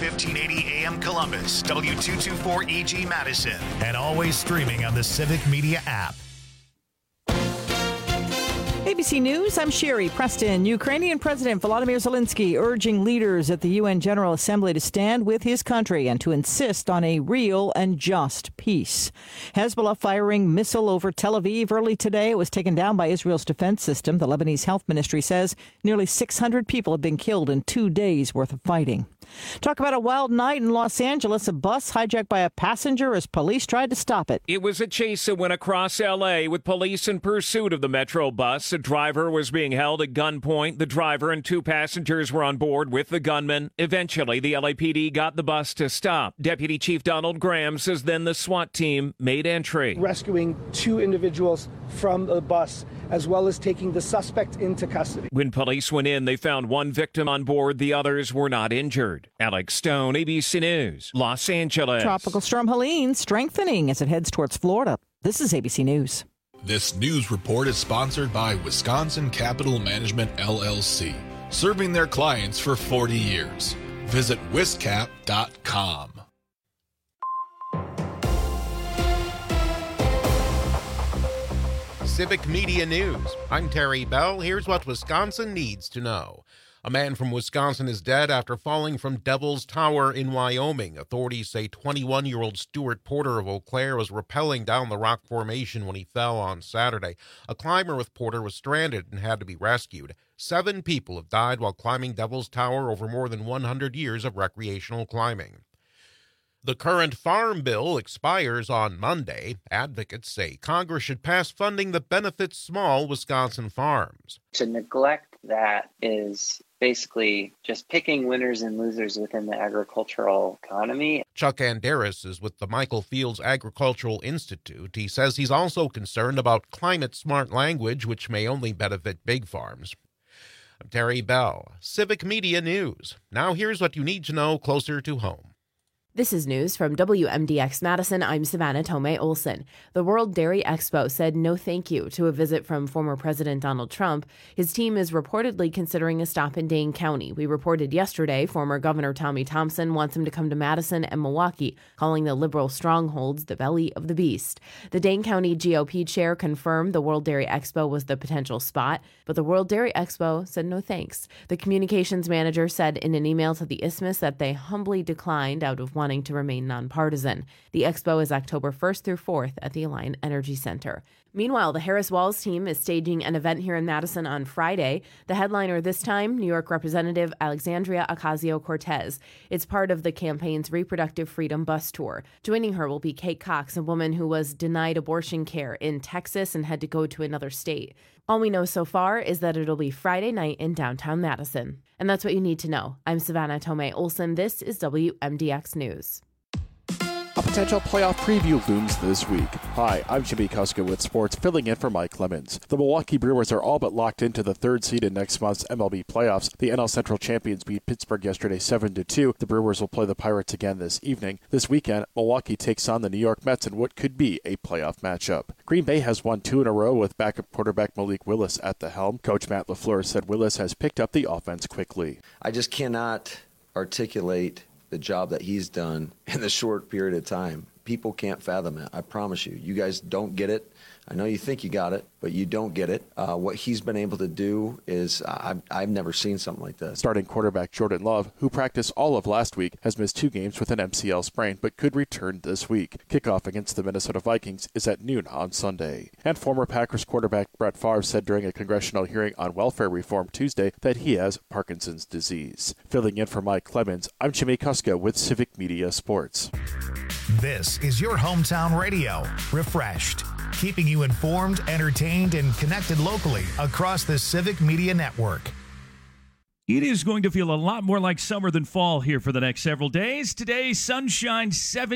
1580 AM Columbus, W224EG Madison, and always streaming on the Civic Media app. ABC News, I'm Sherry Preston. Ukrainian President Volodymyr Zelensky urging leaders at the UN General Assembly to stand with his country and to insist on a real and just peace. Hezbollah firing missile over Tel Aviv early today. It was taken down by Israel's defense system. The Lebanese health ministry says nearly 600 people have been killed in 2 days' worth of fighting. Talk about a wild night in Los Angeles. A bus hijacked by a passenger as police tried to stop it. It was a chase that went across L.A. with police in pursuit of the Metro bus. The driver was being held at gunpoint. The driver and 2 passengers were on board with the gunman. Eventually, the LAPD got the bus to stop. Deputy Chief Donald Graham says then the SWAT team made entry, rescuing 2 individuals from the bus, as well as taking the suspect into custody. When police went in, they found 1 victim on board. The others were not injured. Alex Stone, ABC News, Los Angeles. Tropical storm Helene strengthening as it heads towards Florida. This is ABC News. This news report is sponsored by Wisconsin Capital Management, LLC, serving their clients for 40 years. Visit wiscap.com. Civic Media News. I'm Terry Bell. Here's what Wisconsin needs to know. A man from Wisconsin is dead after falling from Devil's Tower in Wyoming. Authorities say 21-year-old Stuart Porter of Eau Claire was rappelling down the rock formation when he fell on Saturday. A climber with Porter was stranded and had to be rescued. 7 people have died while climbing Devil's Tower over more than 100 years of recreational climbing. The current farm bill expires on Monday. Advocates say Congress should pass funding that benefits small Wisconsin farms. To neglect that is basically just picking winners and losers within the agricultural economy. Chuck Anderis is with the Michael Fields Agricultural Institute. He says he's also concerned about climate-smart language, which may only benefit big farms. I'm Terry Bell, Civic Media News. Now here's what you need to know closer to home. This is news from WMDX Madison. I'm Savannah Tomei Olson. The World Dairy Expo said no thank you to a visit from former President Donald Trump. His team is reportedly considering a stop in Dane County. We reported yesterday former Governor Tommy Thompson wants him to come to Madison and Milwaukee, calling the liberal strongholds the belly of the beast. The Dane County GOP chair confirmed the World Dairy Expo was the potential spot, but the World Dairy Expo said no thanks. The communications manager said in an email to the Isthmus that they humbly declined out of wanting to remain nonpartisan. The expo is October 1st through 4th at the Alliant Energy Center. Meanwhile, the Harris Walz team is staging an event here in Madison on Friday. The headliner this time, New York Representative Alexandria Ocasio-Cortez. It's part of the campaign's Reproductive Freedom Bus Tour. Joining her will be Kate Cox, a woman who was denied abortion care in Texas and had to go to another state. All we know so far is that it'll be Friday night in downtown Madison. And that's what you need to know. I'm Savannah Tomei Olson. This is WMDX News. A potential playoff preview looms this week. Hi, I'm Jimmy Kuska with sports, filling in for Mike Clemens. The Milwaukee Brewers are all but locked into the 3rd seed in next month's MLB playoffs. The NL Central champions beat Pittsburgh yesterday 7-2. The Brewers will play the Pirates again this evening. This weekend, Milwaukee takes on the New York Mets in what could be a playoff matchup. Green Bay has won 2 in a row with backup quarterback Malik Willis at the helm. Coach Matt LaFleur said Willis has picked up the offense quickly. I just cannot articulate the job that he's done in the short period of time. People can't fathom it. I promise you. You guys don't get it. I know you think you got it, but you don't get it. What he's been able to do is I've never seen something like this. Starting quarterback Jordan Love, who practiced all of last week, has missed 2 games with an MCL sprain, but could return this week. Kickoff against the Minnesota Vikings is at noon on Sunday. And former Packers quarterback Brett Favre said during a congressional hearing on welfare reform Tuesday that he has Parkinson's disease. Filling in for Mike Clemens, I'm Jimmy Kuska with Civic Media Sports. This is your hometown radio, refreshed, keeping you informed, entertained, and connected locally across the Civic Media Network. It is going to feel a lot more like summer than fall here for the next several days. Today, sunshine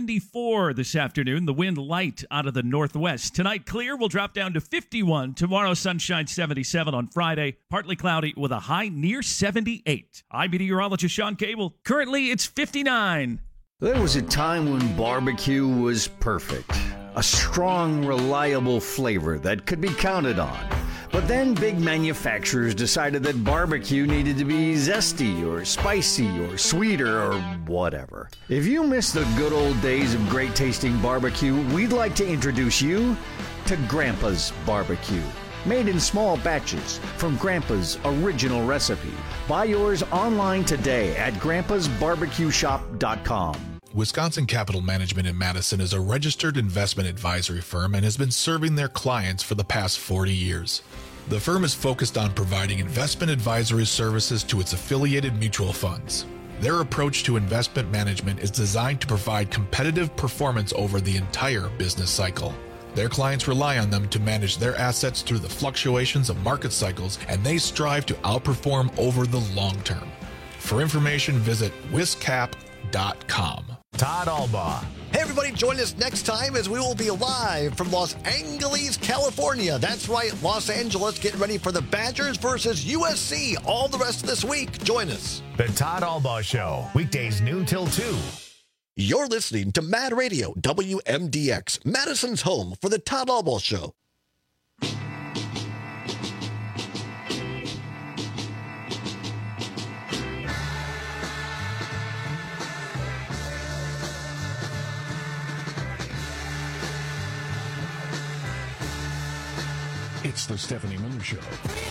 74 this afternoon. The wind light out of the northwest. Tonight, clear will drop down to 51. Tomorrow, sunshine 77 on Friday. Partly cloudy with a high near 78. I'm meteorologist Sean Cable. Currently, it's 59. There was a time when barbecue was perfect. A strong, reliable flavor that could be counted on. But then big manufacturers decided that barbecue needed to be zesty or spicy or sweeter or whatever. If you miss the good old days of great tasting barbecue, we'd like to introduce you to Grandpa's Barbecue. Made in small batches from Grandpa's original recipe. Buy yours online today at grandpasbarbecueshop.com. Wisconsin Capital Management in Madison is a registered investment advisory firm and has been serving their clients for the past 40 years. The firm is focused on providing investment advisory services to its affiliated mutual funds. Their approach to investment management is designed to provide competitive performance over the entire business cycle. Their clients rely on them to manage their assets through the fluctuations of market cycles, and they strive to outperform over the long term. For information, visit wiscap.com. Todd Albaugh. Hey, everybody, join us next time as we will be live from Los Angeles, California. That's right, Los Angeles, getting ready for the Badgers versus USC all the rest of this week. Join us. The Todd Albaugh Show, weekdays noon till 2. You're listening to Mad Radio, WMDX, Madison's home for the Todd Albaugh Show. It's the Stephanie Miller Show.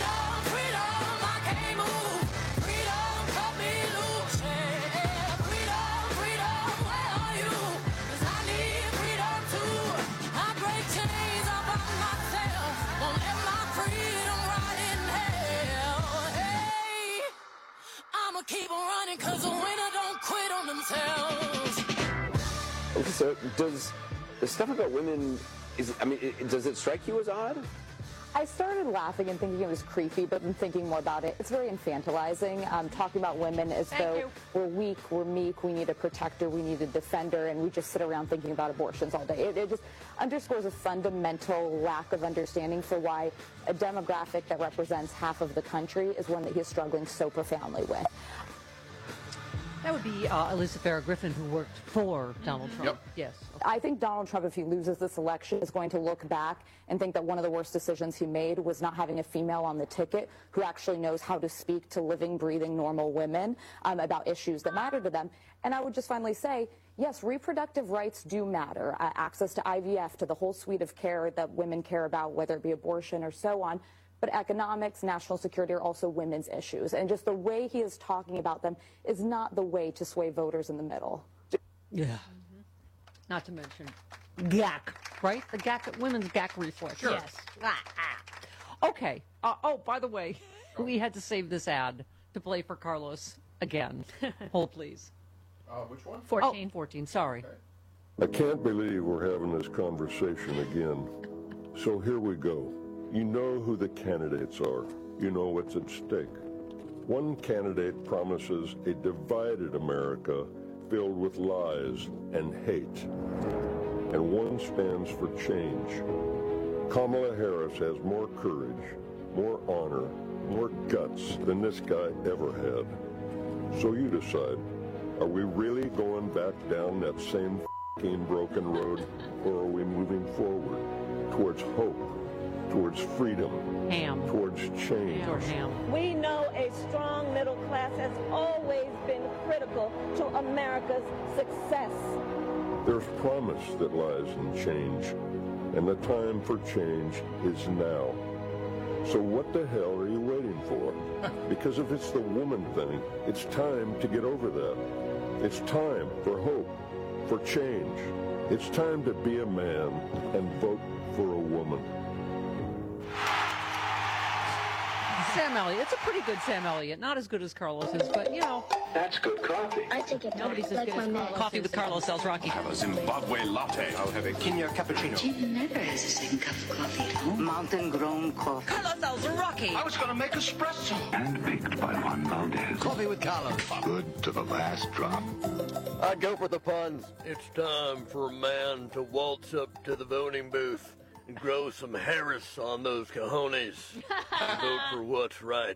Keep on running, cause the winner don't quit on themselves. Okay, so does the stuff about women, does it strike you as odd? I started laughing and thinking it was creepy, but then thinking more about it, it's very infantilizing, talking about women as though we're weak, we're meek, we need a protector, we need a defender, and we just sit around thinking about abortions all day. It just underscores a fundamental lack of understanding for why a demographic that represents half of the country is one that he is struggling so profoundly with. That would be Elizabeth Farrah Griffin, who worked for Donald Trump. Yep. Yes. I think Donald Trump, if he loses this election, is going to look back and think that one of the worst decisions he made was not having a female on the ticket who actually knows how to speak to living, breathing, normal women about issues that matter to them. And I would just finally say, yes, reproductive rights do matter. Access to IVF, to the whole suite of care that women care about, whether it be abortion or so on. But economics, national security are also women's issues. And just the way he is talking about them is not the way to sway voters in the middle. Yeah. Mm-hmm. Not to mention GAC, right? The GAC, women's GAC reflex. Sure. Yes. Okay. By the way, we had to save this ad to play for Carlos again. Hold, please. Which one? 14. 14, sorry. Okay. I can't believe we're having this conversation again. So here we go. You know who the candidates are. You know what's at stake. One candidate promises a divided America filled with lies and hate. And one stands for change. Kamala Harris has more courage, more honor, more guts than this guy ever had. So you decide, are we really going back down that same f***ing broken road, or are we moving forward towards hope? Towards freedom, towards change. We know a strong middle class has always been critical to America's success. There's promise that lies in change, and the time for change is now. So what the hell are you waiting for? Because if it's the woman thing, it's time to get over that. It's time for hope, for change. It's time to be a man and vote for a woman. Sam Elliott. It's a pretty good Sam Elliott. Not as good as Carlos's, but, you know. That's good coffee. I take it Nobody's as good as Carlos. Coffee with Carlos sells Rocky. Have a Zimbabwe latte. I'll have a Kenya cappuccino. Jim never has a second cup of coffee at home. Mountain-grown coffee. Carlos sells Rocky. I was going to make espresso. And baked by Juan Valdez. Coffee with Carlos. Good to the last drop. I go for the puns. It's time for a man to waltz up to the voting booth and grow some Harris on those cojones and vote for what's right.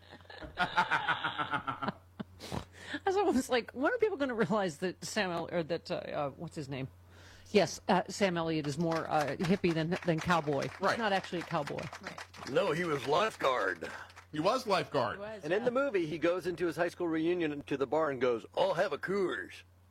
I was almost like, when are people going to realize that what's his name? Yes, Sam Elliott is more hippie than cowboy. Right. He's not actually a cowboy. No, he was lifeguard. He was lifeguard. And in the movie, he goes into his high school reunion to the bar and goes, "I'll have a Coors."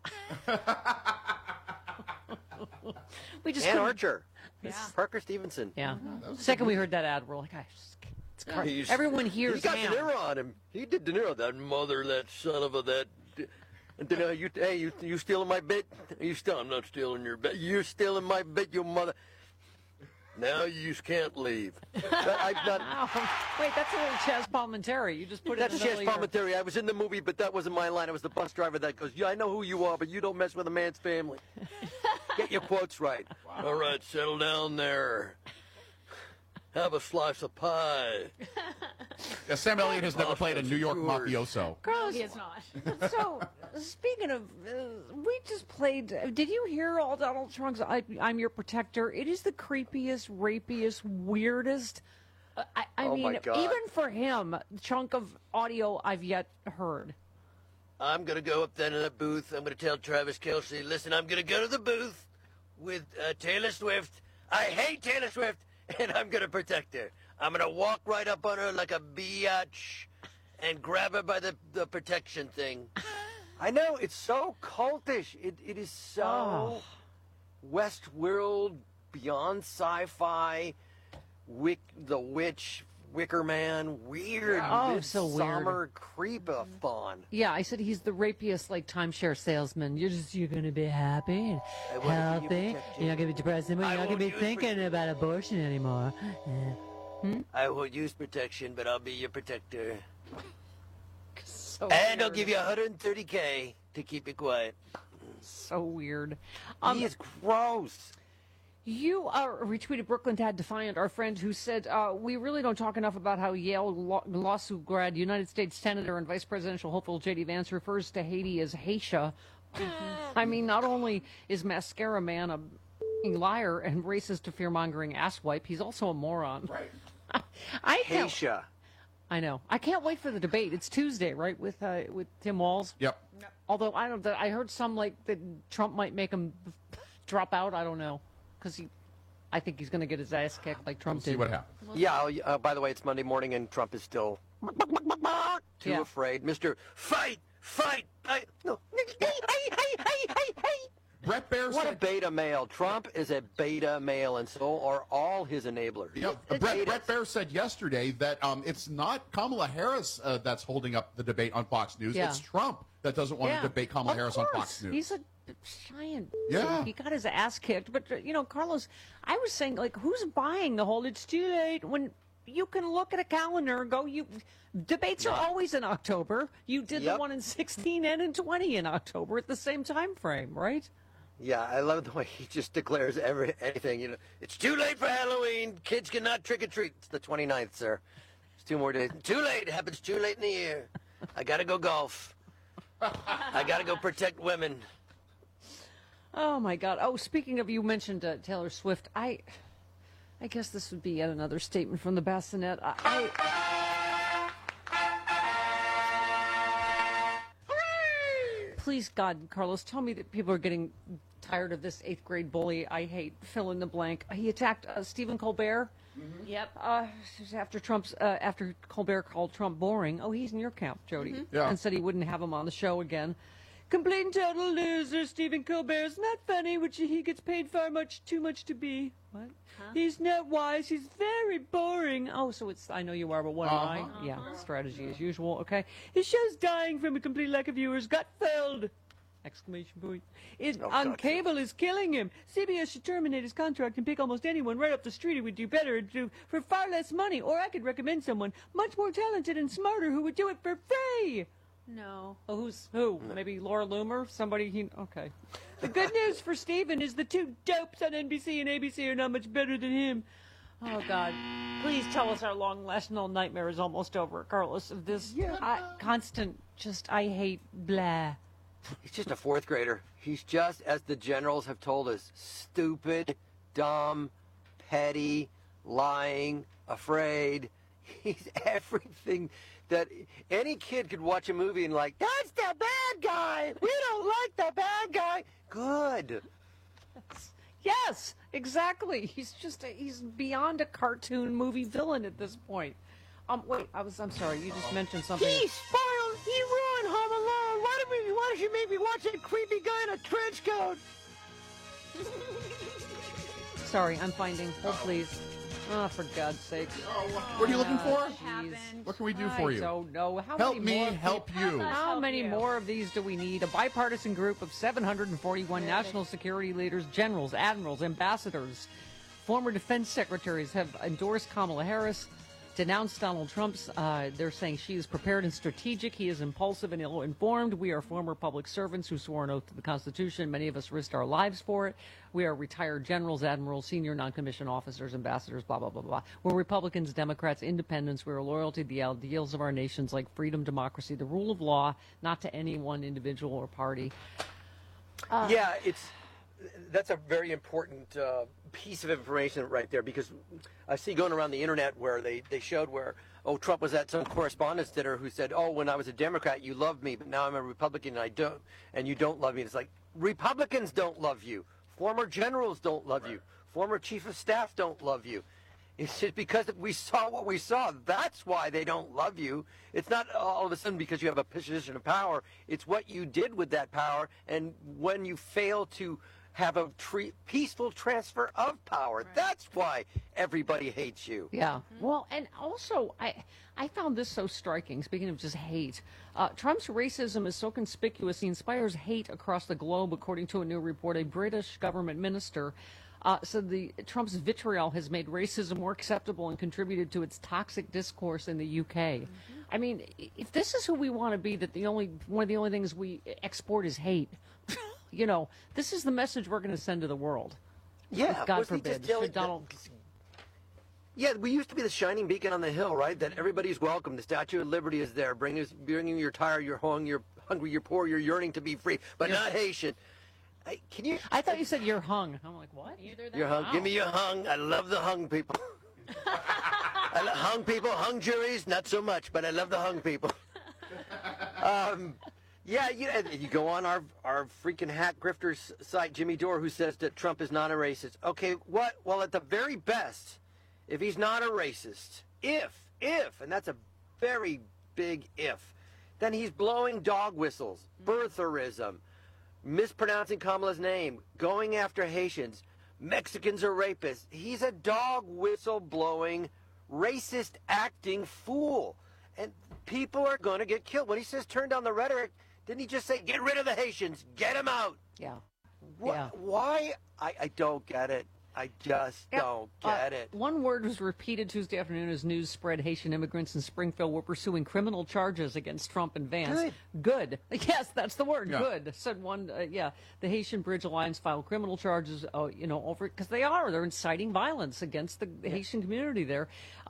We just and couldn't- Archer. Yeah. Parker Stevenson. Yeah. The second we heard that ad, we're like, it's everyone hears He got Sam. De Niro on him. He did De Niro. That mother, that son of a that. De Niro, you stealing my bit? I'm not stealing your bit. You're stealing my bit, you mother. Now you just can't leave. Wait, that's a little Chaz Palminteri. You just put That's it in the Chaz middle of your- Palminteri. I was in the movie, but that wasn't my line. It was the bus driver that goes, "Yeah, I know who you are, but you don't mess with a man's family." Get your quotes right. Wow. All right, settle down there. Have a slice of pie. Yeah, Sam Elliott has never played a New York mafioso. Carlos, he is not. So, speaking of, we just played. Did you hear all Donald Trump's "I'm Your Protector"? It is the creepiest, rapiest, weirdest. I Oh, mean, my God. even for him, chunk of audio I've yet heard. I'm going to go up there to the booth. I'm going to tell Travis Kelce, listen, I'm going to go to the booth with Taylor Swift. I hate Taylor Swift, and I'm going to protect her. I'm going to walk right up on her like a biatch and grab her by the protection thing. I know, it's so cultish. It is so Westworld, beyond sci-fi, the Witch, Wicker Man, weird, so weird. midsummer creep-a-thon. Yeah, I said he's the rapiest, like timeshare salesman. You're going to be happy and healthy. You're not going to be depressed anymore. You're not going to be thinking about abortion anymore. I won't use protection, but I'll be your protector. So and weird. I'll give you $130K to keep it quiet. So weird. He is gross. You retweeted Brooklyn Dad Defiant, our friend, who said, we really don't talk enough about how Yale lawsuit grad, United States Senator and Vice Presidential hopeful J.D. Vance refers to Haiti as Haitian. I mean, not only is Mascara Man a liar and racist to fear-mongering asswipe, he's also a moron. Right. Haitian. I know. I can't wait for the debate. It's Tuesday, right, with Tim Walz? Yep. Although, I heard some, like, that Trump might make him drop out. I don't know. Because I think he's going to get his ass kicked like Trump did. See what happens. Yeah, by the way, it's Monday morning and Trump is still too afraid. Mr. Fight! No. Brett Baer What a said... beta male. Trump is a beta male, and so are all his enablers. Yeah, Brett Baer said yesterday that it's not Kamala Harris that's holding up the debate on Fox News. Yeah. It's Trump that doesn't want to debate Kamala Harris on Fox News. He's a giant. Yeah. He got his ass kicked. But, Carlos, I was saying, like, who's buying the whole it's too late when you can look at a calendar and go, debates are always in October. You did the one in 16 and in 20 in October at the same time frame, right? Yeah, I love the way he just declares anything. It's too late for Halloween. Kids cannot trick-or-treat. It's the 29th, sir. It's 2 more days. Too late. It happens too late in the year. I got to go golf. I got to go protect women. Oh, my God. Oh, speaking of, you mentioned Taylor Swift. I guess this would be yet another statement from the bassinet. Please, God, Carlos, tell me that people are getting tired of this 8th grade bully. I hate fill in the blank. He attacked Stephen Colbert. Mm-hmm. Yep. After Colbert called Trump boring. Oh, he's in your camp, Jody. Mm-hmm. Yeah. And said he wouldn't have him on the show again. Complete and total loser, Stephen Colbert's not funny, which he gets paid far too much to be. What? Huh? He's not wise. He's very boring. Oh, so it's I know you are, but what am I? Yeah, strategy as usual. Okay. His show's dying from a complete lack of viewers. Got felled! Exclamation point. On cable is killing him. CBS should terminate his contract and pick almost anyone right up the street who would do better for far less money. Or I could recommend someone much more talented and smarter who would do it for free. No. Oh, who's who? Maybe Laura Loomer? Somebody okay. The good news for Stephen is the two dopes on NBC and ABC are not much better than him. Oh, God. Please tell us our long-lasting old nightmare is almost over, Carlos, of this constant, I hate blah. He's just a 4th grader. He's just, as the generals have told us, stupid, dumb, petty, lying, afraid. He's everything that any kid could watch a movie and like, that's the bad guy. We don't like the bad guy. Good. Yes, exactly. He's beyond a cartoon movie villain at this point. Wait, I'm sorry. You just mentioned something. He spoiled. He ruined Home Alone. Why did you make me watch that creepy guy in a trench coat? Sorry, I'm finding. Oh, please. Oh, for God's sake. What are you looking for? Jeez. What can we do for you? I don't know. Help me help you. How many more of these do we need? A bipartisan group of 741 national security leaders, generals, admirals, ambassadors, former defense secretaries have endorsed Kamala Harris, denounced Donald Trump's. They're saying she is prepared and strategic. He is impulsive and ill-informed. We are former public servants who swore an oath to the Constitution. Many of us risked our lives for it. We are retired generals, admirals, senior non-commissioned officers, ambassadors, blah, blah, blah, blah. We're Republicans, Democrats, independents. We are loyal to the ideals of our nations like freedom, democracy, the rule of law, not to any one individual or party. Yeah, that's a very important piece of information right there, because I see going around the internet where they showed where, Trump was at some correspondence dinner who said, when I was a Democrat, you loved me, but now I'm a Republican and you don't love me. It's like, Republicans don't love you. Former generals don't love you. Former chief of staff don't love you. It's just because we saw what we saw. That's why they don't love you. It's not all of a sudden because you have a position of power. It's what you did with that power, and when you fail to have a peaceful transfer of power. Right. That's why everybody hates you. Yeah. Well, and also, I found this so striking, speaking of just hate. Trump's racism is so conspicuous, he inspires hate across the globe, according to a new report. A British government minister said Trump's vitriol has made racism more acceptable and contributed to its toxic discourse in the UK. Mm-hmm. I mean, if this is who we want to be, that one of the only things we export is hate, this is the message we're going to send to the world. Yeah, God forbid. Yeah, we used to be the shining beacon on the hill, right? That everybody's welcome. The Statue of Liberty is there. Bringing you're tired, you're hungry, you're poor, you're yearning to be free, but not Haitian. I thought you said you're hung. I'm like, what? You're hung. Give me your hung. I love the hung people. I love hung people, hung juries, not so much, but I love the hung people. Yeah, you go on our freaking hack grifters site, Jimmy Dore, who says that Trump is not a racist. Okay, what? Well, at the very best, if he's not a racist, if, and that's a very big if, then he's blowing dog whistles, birtherism, mispronouncing Kamala's name, going after Haitians, Mexicans are rapists. He's a dog whistle blowing, racist acting fool. And people are going to get killed. When he says turn down the rhetoric, didn't he just say, get rid of the Haitians, get them out? Yeah. Why? I don't get it. I just don't get it. One word was repeated Tuesday afternoon as news spread. Haitian immigrants in Springfield were pursuing criminal charges against Trump and Vance. Good. Yes, that's the word. Yeah. Good. Said one. The Haitian Bridge Alliance filed criminal charges. Over because they're inciting violence against the Haitian community there.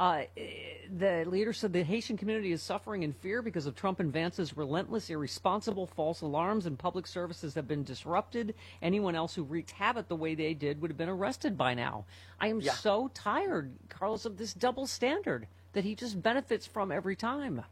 The leader said the Haitian community is suffering in fear because of Trump and Vance's relentless, irresponsible false alarms, and public services have been disrupted. Anyone else who wreaked havoc the way they did would have been arrested by now. I am so tired, Carlos, of this double standard that he just benefits from every time.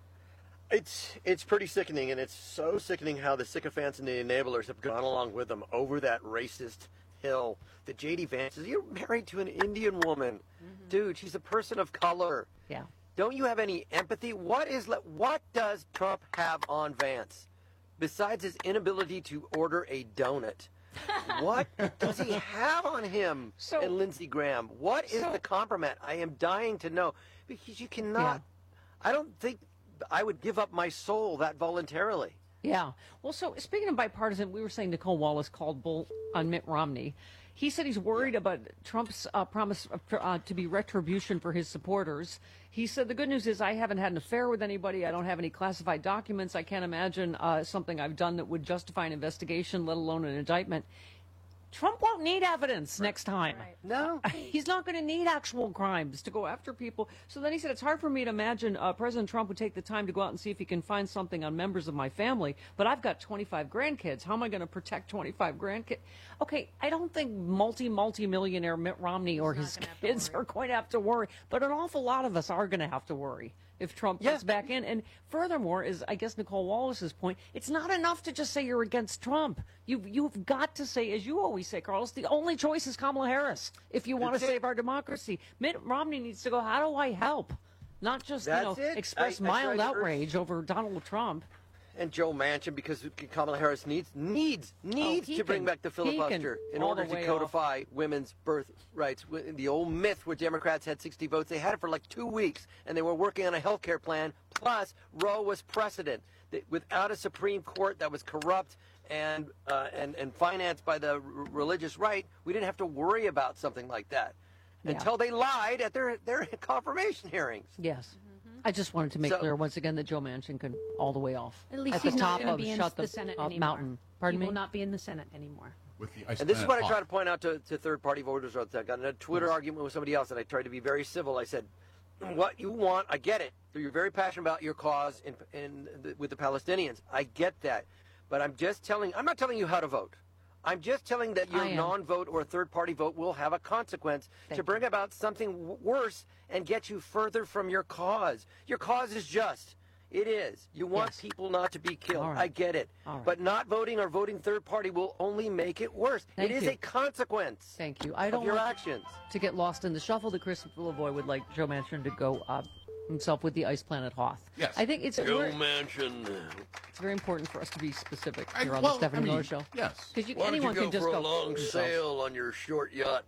It's pretty sickening, and it's so sickening how the sycophants and the enablers have gone along with them over that racist hill. The J.D. Vance you're married to an Indian woman. Mm-hmm. Dude, she's a person of color. Yeah. Don't you have any empathy? What does Trump have on Vance besides his inability to order a donut? What does he have on him and Lindsey Graham? What is the compromise? I am dying to know, because you cannot. I don't think I would give up my soul that voluntarily. Yeah. Well, so speaking of bipartisan, we were saying Nicole Wallace called bull on Mitt Romney. He said he's worried about Trump's promise to be retribution for his supporters. He said the good news is I haven't had an affair with anybody. I don't have any classified documents. I can't imagine something I've done that would justify an investigation, let alone an indictment. Trump won't need evidence next time. Right. No. He's not going to need actual crimes to go after people. So then he said, it's hard for me to imagine President Trump would take the time to go out and see if he can find something on members of my family. But I've got 25 grandkids. How am I going to protect 25 grandkids? Okay, I don't think multi-millionaire Mitt Romney or his kids are going to have to worry. But an awful lot of us are going to have to worry. if Trump gets back in. And furthermore, is I guess Nicole Wallace's point, it's not enough to just say you're against Trump. You've got to say, as you always say, Carlos, the only choice is Kamala Harris if you want to save our democracy. Mitt Romney needs to go, how do I help? Not just express mild outrage over Donald Trump. And Joe Manchin, because Kamala Harris needs to bring back the filibuster in order to codify women's birth rights. The old myth where Democrats had 60 votes, they had it for like 2 weeks, and they were working on a health care plan. Plus, Roe was precedent. Without a Supreme Court that was corrupt and financed by the religious right, we didn't have to worry about something like that until they lied at their confirmation hearings. Yes. I just wanted to make clear once again that Joe Manchin can all the way off. At least at he's the top not of be in shut the Senate anymore. mountain. Pardon he me? will not be in the Senate anymore. And this is what I try to point out to third-party voters. I got in a Twitter argument with somebody else, and I tried to be very civil. I said, what you want, I get it. You're very passionate about your cause with the Palestinians. I get that. But I'm not telling you how to vote. I'm just telling that your non-vote or third-party vote will have a consequence to bring about something worse and get you further from your cause. Your cause is just. It is. You want people not to be killed. Right. I get it. Right. But not voting or voting third-party will only make it worse. It is a consequence. Thank you. I don't of your want actions. To get lost in the shuffle that Chris Lavoie would like Joe Manchin to go himself with the ice planet Hoth. Yes. I think it's Joe Manchin. It's very important for us to be specific here on the Stephanie Miller Show. Yes. Because Why anyone don't you can go just for go a long sail on your short yacht?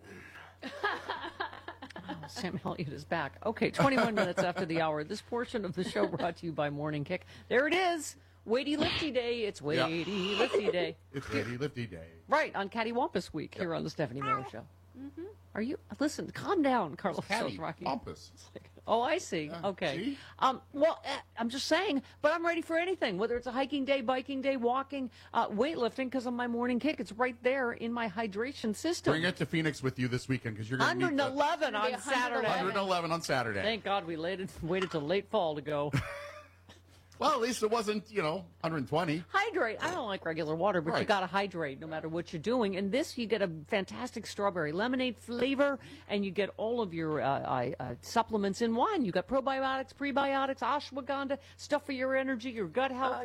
Sam Elliott is back. Okay, 21 minutes after the hour. This portion of the show brought to you by Morning Kick. There it is. Weighty Lifty Day. It's Weighty Lifty Day. It's Weighty Lifty Day. Right, on Cattywampus Week here on the Stephanie Miller Show. Mm-hmm. Are you? Listen, calm down, Carlos. Cattywampus. Oh, I see. Okay. Well, I'm just saying, but I'm ready for anything, whether it's a hiking day, biking day, walking, weightlifting, because of my Morning Kick. It's right there in my hydration system. Bring it to Phoenix with you this weekend because you're going to 111 on Saturday. 111 on Saturday. Thank God we waited till late fall to go. Well, at least it wasn't, 120. Hydrate. I don't like regular water, but you got to hydrate no matter what you're doing. And this, you get a fantastic strawberry lemonade flavor, and you get all of your supplements in one. You got probiotics, prebiotics, ashwagandha, stuff for your energy, your gut health.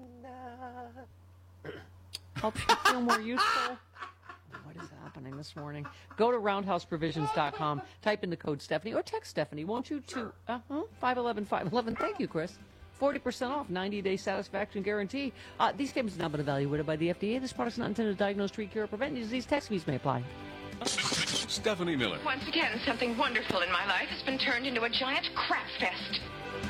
Helps you feel more useful. What is happening this morning? Go to roundhouseprovisions.com, type in the code Stephanie, or text Stephanie, won't you, to 511-511. Thank you, Chris. 40% off, 90-day satisfaction guarantee. These statements have not been evaluated by the FDA. This product is not intended to diagnose, treat, cure, or prevent any disease. Text fees may apply. Stephanie Miller. Once again, something wonderful in my life has been turned into a giant crap fest.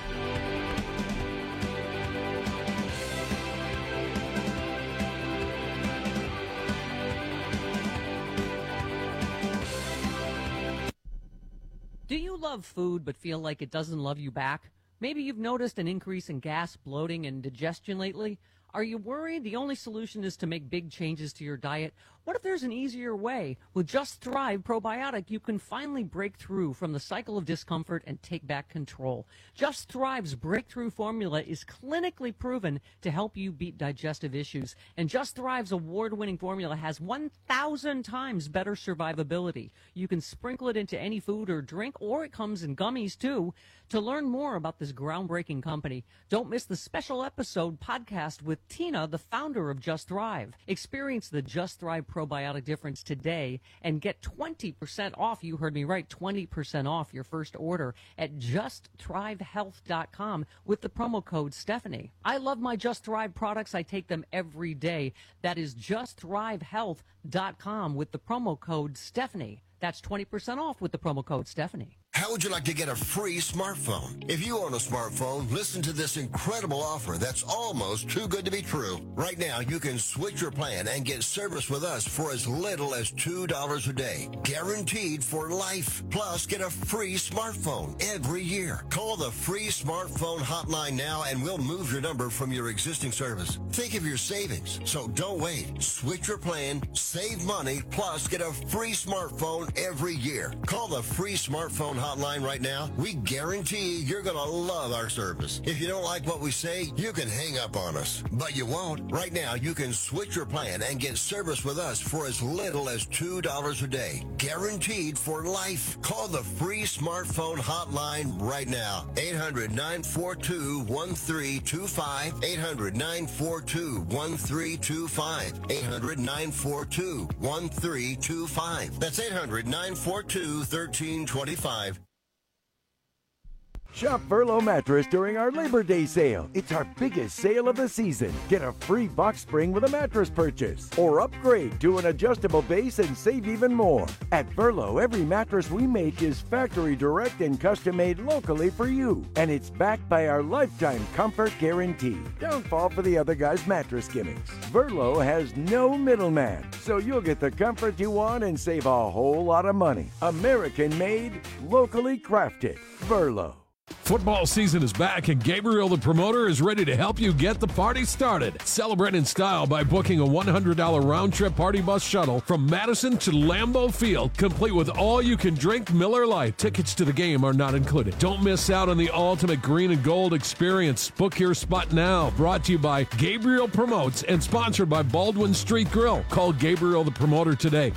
Do you love food but feel like it doesn't love you back? Maybe you've noticed an increase in gas, bloating, and digestion lately. Are you worried the only solution is to make big changes to your diet? What if there's an easier way? With Just Thrive Probiotic, you can finally break through from the cycle of discomfort and take back control. Just Thrive's breakthrough formula is clinically proven to help you beat digestive issues. And Just Thrive's award-winning formula has 1,000 times better survivability. You can sprinkle it into any food or drink, or it comes in gummies too. To learn more about this groundbreaking company, don't miss the special episode podcast with Tina, the founder of Just Thrive. Experience the Just Thrive probiotic difference today and get 20% off. You heard me right, 20% off your first order at justthrivehealth.com with the promo code Stephanie. I love my Just Thrive products. I take them every day. That is justthrivehealth.com with the promo code Stephanie. That's 20% off with the promo code Stephanie. How would you like to get a free smartphone? If you own a smartphone, listen to this incredible offer that's almost too good to be true. Right now, you can switch your plan and get service with us for as little as $2 a day. Guaranteed for life. Plus, get a free smartphone every year. Call the free smartphone hotline now and we'll move your number from your existing service. Think of your savings. So don't wait. Switch your plan, save money, plus get a free smartphone smartphone every year. Call the free smartphone hotline right now. We guarantee you're going to love our service. If you don't like what we say, you can hang up on us. But you won't. Right now, you can switch your plan and get service with us for as little as $2 a day. Guaranteed for life. Call the free smartphone hotline right now. 800-942-1325. 800-942-1325. 800-942-1325. That's 800-942-1325. Shop Furlough Mattress during our Labor Day sale. It's our biggest sale of the season. Get a free box spring with a mattress purchase, or upgrade to an adjustable base and save even more. At Furlough, every mattress we make is factory direct and custom made locally for you. And it's backed by our lifetime comfort guarantee. Don't fall for the other guy's mattress gimmicks. Furlough has no middleman, so you'll get the comfort you want and save a whole lot of money. American made, locally crafted. Furlough. Football season is back, and Gabriel the Promoter is ready to help you get the party started. Celebrate in style by booking a $100 round-trip party bus shuttle from Madison to Lambeau Field, complete with all-you-can-drink Miller Lite. Tickets to the game are not included. Don't miss out on the ultimate green and gold experience. Book your spot now. Brought to you by Gabriel Promotes and sponsored by Baldwin Street Grill. Call Gabriel the Promoter today,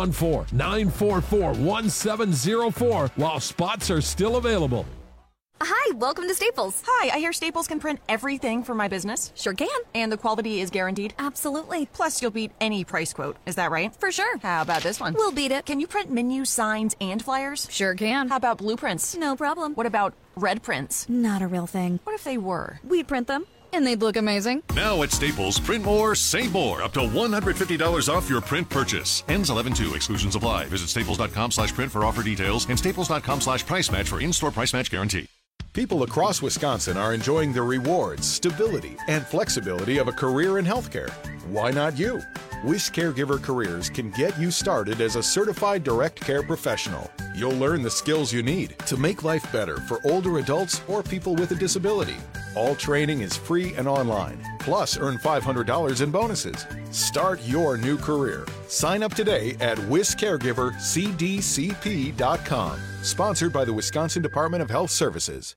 414-944-1704, while spots are still available. Hi, welcome to Staples. Hi, I hear Staples can print everything for my business. Sure can. And the quality is guaranteed? Absolutely. Plus, you'll beat any price quote. Is that right? For sure. How about this one? We'll beat it. Can you print menus, signs, and flyers? Sure can. How about blueprints? No problem. What about red prints? Not a real thing. What if they were? We'd print them. And they'd look amazing. Now at Staples, print more, save more. Up to $150 off your print purchase. Ends 11/2. Exclusions apply. Visit staples.com/print for offer details and staples.com/price match for in-store price match guarantee. People across Wisconsin are enjoying the rewards, stability, and flexibility of a career in healthcare. Why not you? WIS Caregiver Careers can get you started as a certified direct care professional. You'll learn the skills you need to make life better for older adults or people with a disability. All training is free and online. Plus, earn $500 in bonuses. Start your new career. Sign up today at wiscaregivercdcp.com. Sponsored by the Wisconsin Department of Health Services.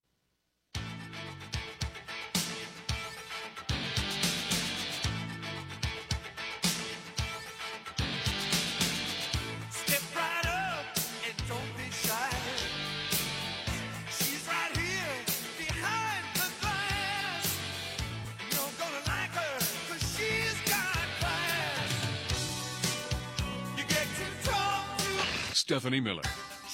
Stephanie Miller.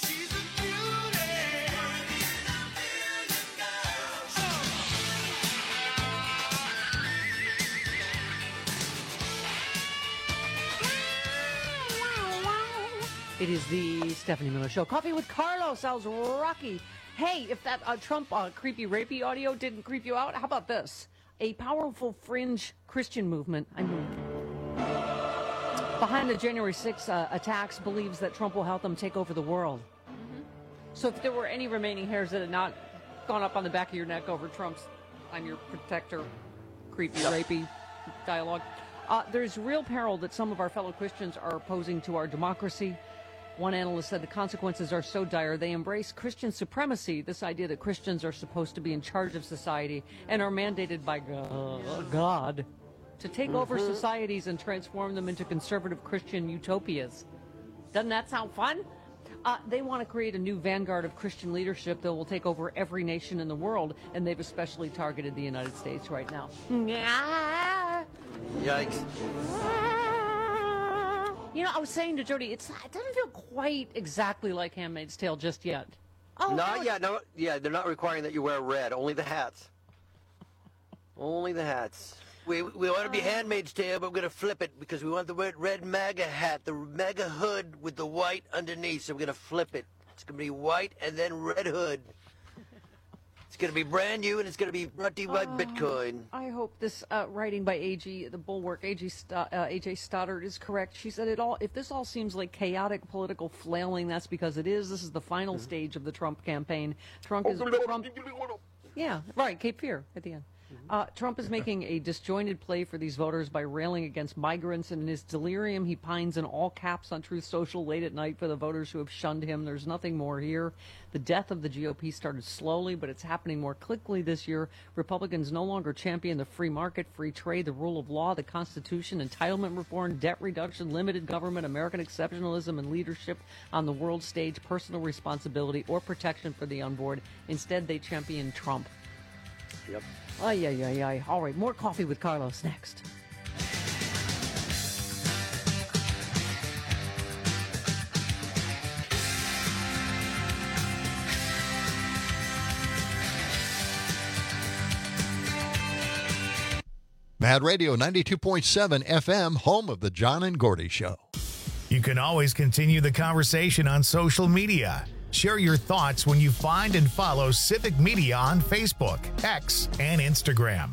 It is the Stephanie Miller Show. Coffee with Carlos sounds rocky. Hey, if that Trump creepy rapey audio didn't creep you out, how about this? A powerful fringe Christian movement, behind the January 6th attacks, believes that Trump will help them take over the world. Mm-hmm. So if there were any remaining hairs that had not gone up on the back of your neck over Trump's "I'm your protector," creepy rapey dialogue, there's real peril that some of our fellow Christians are posing to our democracy. One analyst said the consequences are so dire they embrace Christian supremacy, this idea that Christians are supposed to be in charge of society and are mandated by God to take over societies and transform them into conservative Christian utopias. Doesn't that sound fun? They want to create a new vanguard of Christian leadership that will take over every nation in the world, and they've especially targeted the United States right now. Yikes. You know, I was saying to Jody, it doesn't feel quite exactly like Handmaid's Tale just yet. Oh, they're not requiring that you wear red, only the hats. Only the hats. We want to be Handmaid's Tale, but we're going to flip it because we want the red MAGA hat, the MAGA hood with the white underneath, so we're going to flip it. It's going to be white and then red hood. It's going to be brand new, and it's going to be brought to you by Bitcoin. I hope this writing by AG, the Bulwark, AJ Stoddard, is correct. She said if this all seems like chaotic political flailing, that's because it is. This is the final stage of the Trump campaign. Cape Fear at the end. Trump is making a disjointed play for these voters by railing against migrants, and in his delirium, he pines in all caps on Truth Social late at night for the voters who have shunned him. There's nothing more here. The death of the GOP started slowly, but it's happening more quickly this year. Republicans no longer champion the free market, free trade, the rule of law, the Constitution, entitlement reform, debt reduction, limited government, American exceptionalism, and leadership on the world stage, personal responsibility, or protection for the unborn. Instead, they champion Trump. Yep. Ay, ay, ay, ay. All right, more coffee with Carlos next. Mad Radio 92.7 FM, home of the John and Gordy Show. You can always continue the conversation on social media. Share your thoughts when you find and follow Civic Media on Facebook, X, and Instagram.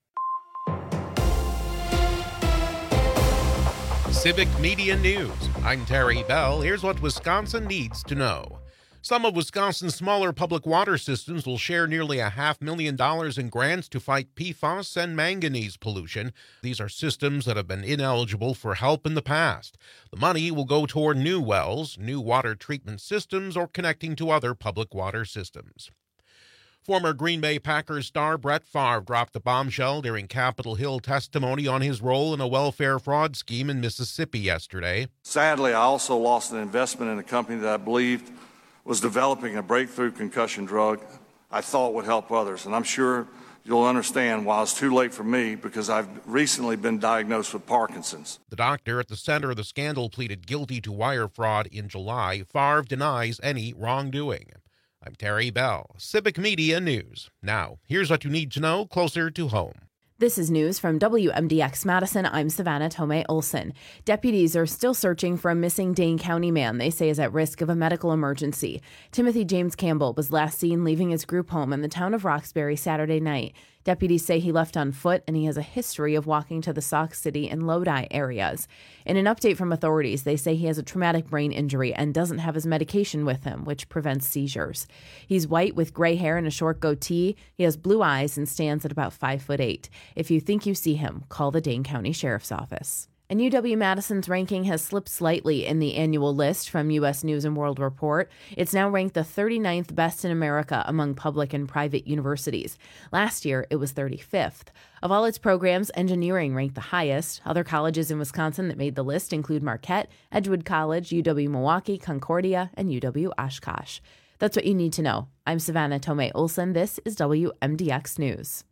Civic Media News. I'm Terry Bell. Here's what Wisconsin needs to know. Some of Wisconsin's smaller public water systems will share nearly $500,000 in grants to fight PFAS and manganese pollution. These are systems that have been ineligible for help in the past. The money will go toward new wells, new water treatment systems, or connecting to other public water systems. Former Green Bay Packers star Brett Favre dropped a bombshell during Capitol Hill testimony on his role in a welfare fraud scheme in Mississippi yesterday. Sadly, I also lost an investment in a company that I believed was developing a breakthrough concussion drug I thought would help others. And I'm sure you'll understand why it's too late for me, because I've recently been diagnosed with Parkinson's. The doctor at the center of the scandal pleaded guilty to wire fraud in July. Favre denies any wrongdoing. I'm Terry Bell, Civic Media News. Now, here's what you need to know closer to home. This is news from WMDX Madison. I'm Savannah Tomei Olson. Deputies are still searching for a missing Dane County man they say is at risk of a medical emergency. Timothy James Campbell was last seen leaving his group home in the town of Roxbury Saturday night. Deputies say he left on foot and he has a history of walking to the Sauk City and Lodi areas. In an update from authorities, they say he has a traumatic brain injury and doesn't have his medication with him, which prevents seizures. He's white with gray hair and a short goatee. He has blue eyes and stands at about 5'8". If you think you see him, call the Dane County Sheriff's Office. And UW-Madison's ranking has slipped slightly in the annual list from U.S. News & World Report. It's now ranked the 39th best in America among public and private universities. Last year, it was 35th. Of all its programs, engineering ranked the highest. Other colleges in Wisconsin that made the list include Marquette, Edgewood College, UW-Milwaukee, Concordia, and UW-Oshkosh. That's what you need to know. I'm Savannah Tomei Olson. This is WMDX News.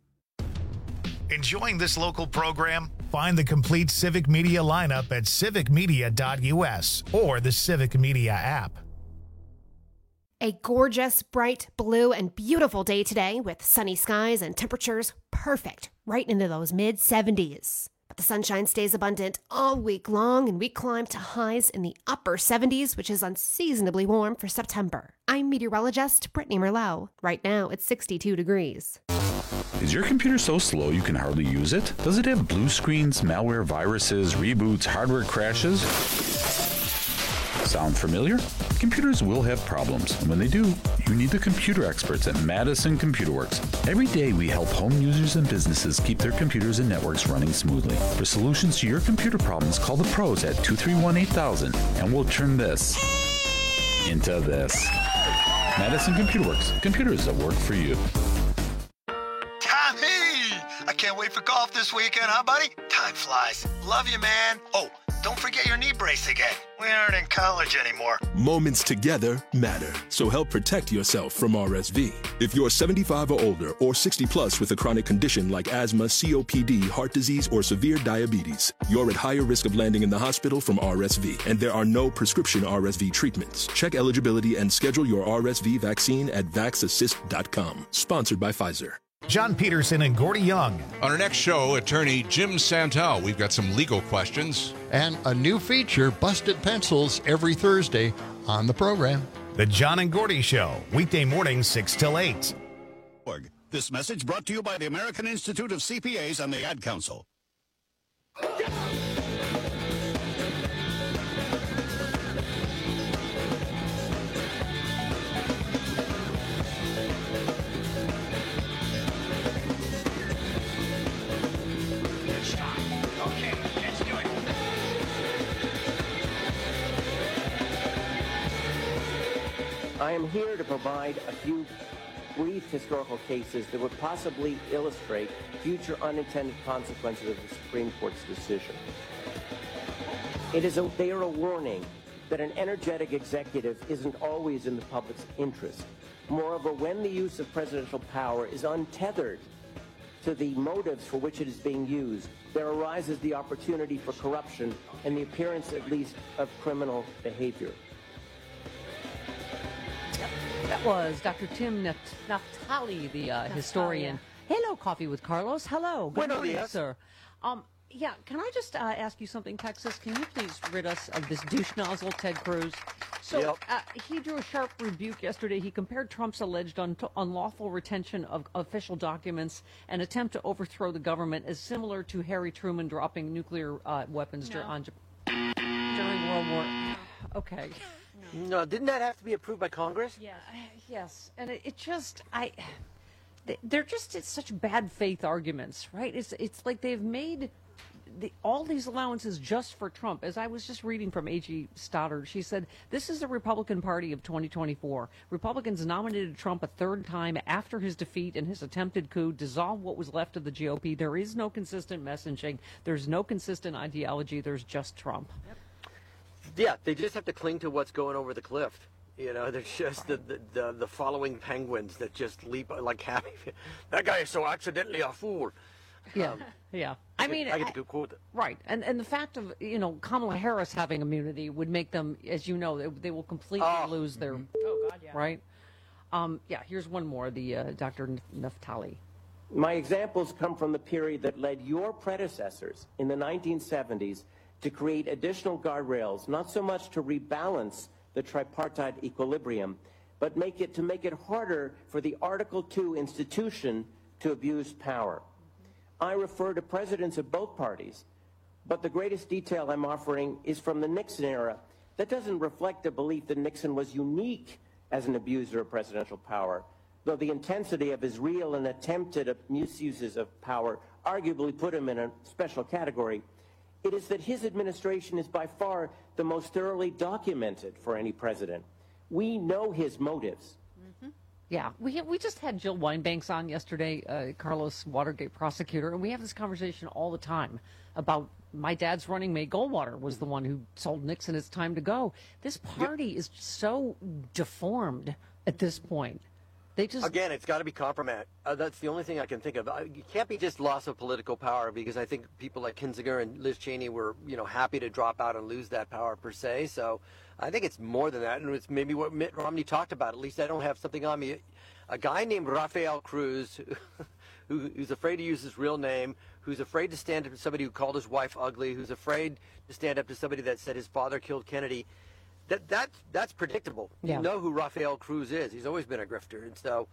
Enjoying this local program? Find the complete Civic Media lineup at civicmedia.us or the Civic Media app. A gorgeous, bright, blue, and beautiful day today with sunny skies and temperatures perfect right into those mid-70s. But the sunshine stays abundant all week long, and we climb to highs in the upper 70s, which is unseasonably warm for September. I'm meteorologist Brittany Merlot. Right now, it's 62 degrees. Is your computer so slow you can hardly use it? Does it have blue screens, malware, viruses, reboots, hardware crashes? Sound familiar? Computers will have problems, and when they do, you need the computer experts at Madison Computer Works. Every day we help home users and businesses keep their computers and networks running smoothly. For solutions to your computer problems, call the pros at 231-8000, and we'll turn this into this. Madison Computer Works. Computers that work for you. Tommy! I can't wait for golf this weekend, huh, buddy? Time flies. Love you, man. Oh, don't forget your knee brace again. We aren't in college anymore. Moments together matter, so help protect yourself from RSV. If you're 75 or older or 60 plus with a chronic condition like asthma, COPD, heart disease, or severe diabetes, you're at higher risk of landing in the hospital from RSV, and there are no prescription RSV treatments. Check eligibility and schedule your RSV vaccine at vaxassist.com. Sponsored by Pfizer. John Peterson and Gordy Young. On our next show, attorney Jim Santel. We've got some legal questions. And a new feature, Busted Pencils, every Thursday on the program. The John and Gordy Show, weekday mornings 6 till 8. This message brought to you by the American Institute of CPAs and the Ad Council. I am here to provide a few brief historical cases that would possibly illustrate future unintended consequences of the Supreme Court's decision. They are a warning that an energetic executive isn't always in the public's interest. Moreover, when the use of presidential power is untethered to the motives for which it is being used, there arises the opportunity for corruption and the appearance, at least, of criminal behavior. That was Dr. Tim Naftali, the historian. Hello, Coffee with Carlos. Hello. Good morning, sir. Yeah, can I just ask you something, Texas? Can you please rid us of this douche nozzle, Ted Cruz? So he drew a sharp rebuke yesterday. He compared Trump's alleged unlawful retention of official documents and attempt to overthrow the government as similar to Harry Truman dropping nuclear weapons during World War. Okay. No, didn't that have to be approved by Congress? Yes, and they're just it's such bad faith arguments, right? It's like they've made all these allowances just for Trump. As I was just reading from A.G. Stoddard, she said, this is the Republican Party of 2024. Republicans nominated Trump a third time after his defeat and his attempted coup, dissolved what was left of the GOP. There is no consistent messaging. There's no consistent ideology. There's just Trump. Yep. Yeah, they just have to cling to what's going over the cliff. You know, there's just the following penguins that just leap like happy. That guy is so accidentally a fool. Yeah, yeah. I mean, I get to quote it. Right, and the fact of Kamala Harris having immunity would make them, as you know, they will completely lose their. Oh God, yeah. Right. Yeah. Here's one more. The Dr. Naftali. My examples come from the period that led your predecessors in the 1970s to create additional guardrails, not so much to rebalance the tripartite equilibrium, but make it harder for the Article II institution to abuse power. I refer to presidents of both parties, but the greatest detail I'm offering is from the Nixon era. That doesn't reflect a belief that Nixon was unique as an abuser of presidential power, though the intensity of his real and attempted misuses of power arguably put him in a special category. It is that his administration is by far the most thoroughly documented for any president. We know his motives. Yeah, we just had Jill Wine-Banks on yesterday, Carlos Watergate prosecutor, and we have this conversation all the time about my dad's running mate. Goldwater was the one who told Nixon it's time to go. This party is so deformed at this point. They just again, it's got to be compromised. That's the only thing I can think of. It can't be just loss of political power, because I think people like Kinzinger and Liz Cheney were, happy to drop out and lose that power per se. So I think it's more than that, and it's maybe what Mitt Romney talked about. At least I don't have something on me. A guy named Rafael Cruz, who's afraid to use his real name, who's afraid to stand up to somebody who called his wife ugly, who's afraid to stand up to somebody that said his father killed Kennedy. That's predictable. Yeah. You know who Rafael Cruz is. He's always been a grifter. And so,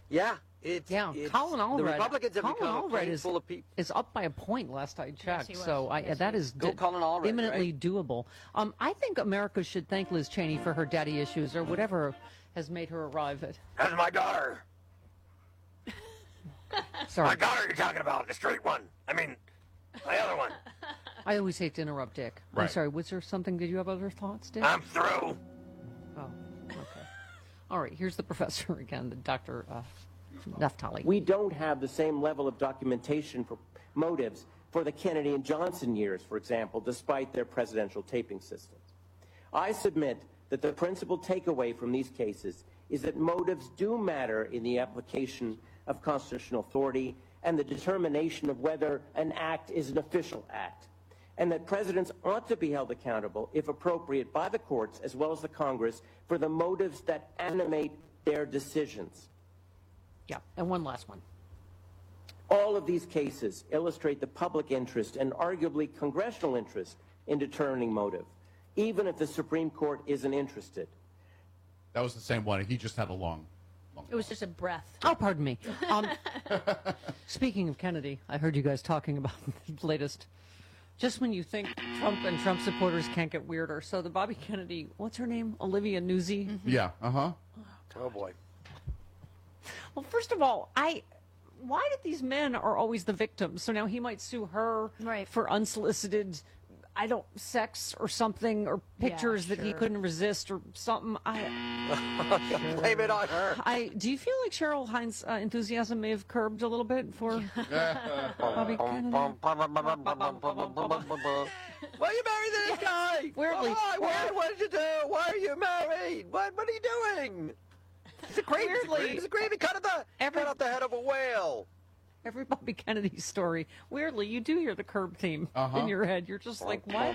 it's Colin Allred. The Republicans have become a plane full of people. Is up by a point last I checked. Yes, so that is Colin Allred, imminently right? doable. I think America should thank Liz Cheney for her daddy issues or whatever has made her arrive at. That's my daughter. Sorry. My daughter you're talking about, the straight one. I mean, my other one. I always hate to interrupt Dick. Right. I'm sorry, was there something, did you have other thoughts, Dick? I'm through. Oh, okay. All right, here's the professor again, Dr. Naftali. We don't have the same level of documentation for motives for the Kennedy and Johnson years, for example, despite their presidential taping systems. I submit that the principal takeaway from these cases is that motives do matter in the application of constitutional authority and the determination of whether an act is an official act, and that presidents ought to be held accountable, if appropriate, by the courts as well as the Congress for the motives that animate their decisions. Yeah, and one last one. All of these cases illustrate the public interest and arguably congressional interest in determining motive, even if the Supreme Court isn't interested. That was the same one. He just had a long. It was just a breath. Oh, pardon me. Speaking of Kennedy, I heard you guys talking about the latest. Just when you think Trump and Trump supporters can't get weirder. So the Bobby Kennedy, what's her name? Olivia Nuzzi? Mm-hmm. Yeah, Oh, boy. Well, first of all, why did these men are always the victims? So now he might sue her for unsolicited sex or something, or pictures that he couldn't resist or something. Blame it on her. Do you feel like Cheryl Hines' enthusiasm may have curbed a little bit for Bobby Kennedy? Why are you married to this guy? Weirdly. Why? What did you do? Why are you married? What are you doing? It's a gravy. It's a gravy. Cut off the head of a whale. Every Bobby Kennedy story, weirdly, you do hear the Curb theme in your head. You're just like, what?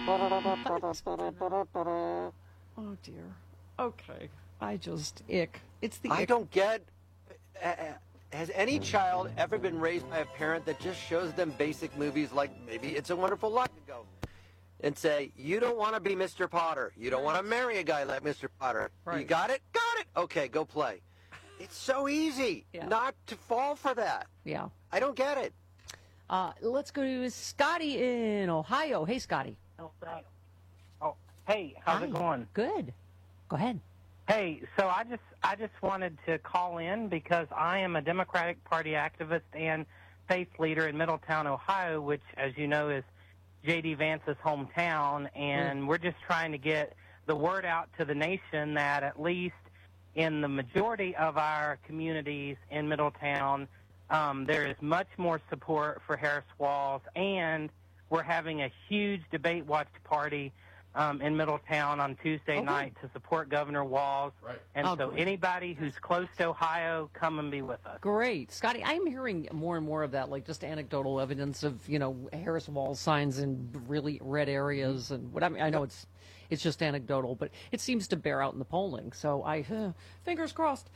Oh, dear. Okay. Ick. It's the I ick. don't get... has any child ever been raised by a parent that just shows them basic movies like maybe It's a Wonderful Life ago and say, you don't want to be Mr. Potter. You don't want to marry a guy like Mr. Potter. Right. You got it? Got it. Okay, go play. It's so easy not to fall for that. Yeah. I don't get it. Let's go to Scotty in Ohio. Hey, Scotty. Oh, hey, how's it going? Good. Go ahead. Hey, so I just wanted to call in because I am a Democratic Party activist and faith leader in Middletown, Ohio, which, as you know, is J.D. Vance's hometown, and we're just trying to get the word out to the nation that at least in the majority of our communities in Middletown, there is much more support for Harris Walz, and we're having a huge debate watch party in Middletown on Tuesday night to support Governor Walz. Right. And so anybody who's close to Ohio, come and be with us. Great. Scotty, I'm hearing more and more of that, like just anecdotal evidence of, Harris Walz signs in really red areas and what I mean. I know it's just anecdotal, but it seems to bear out in the polling. So fingers crossed.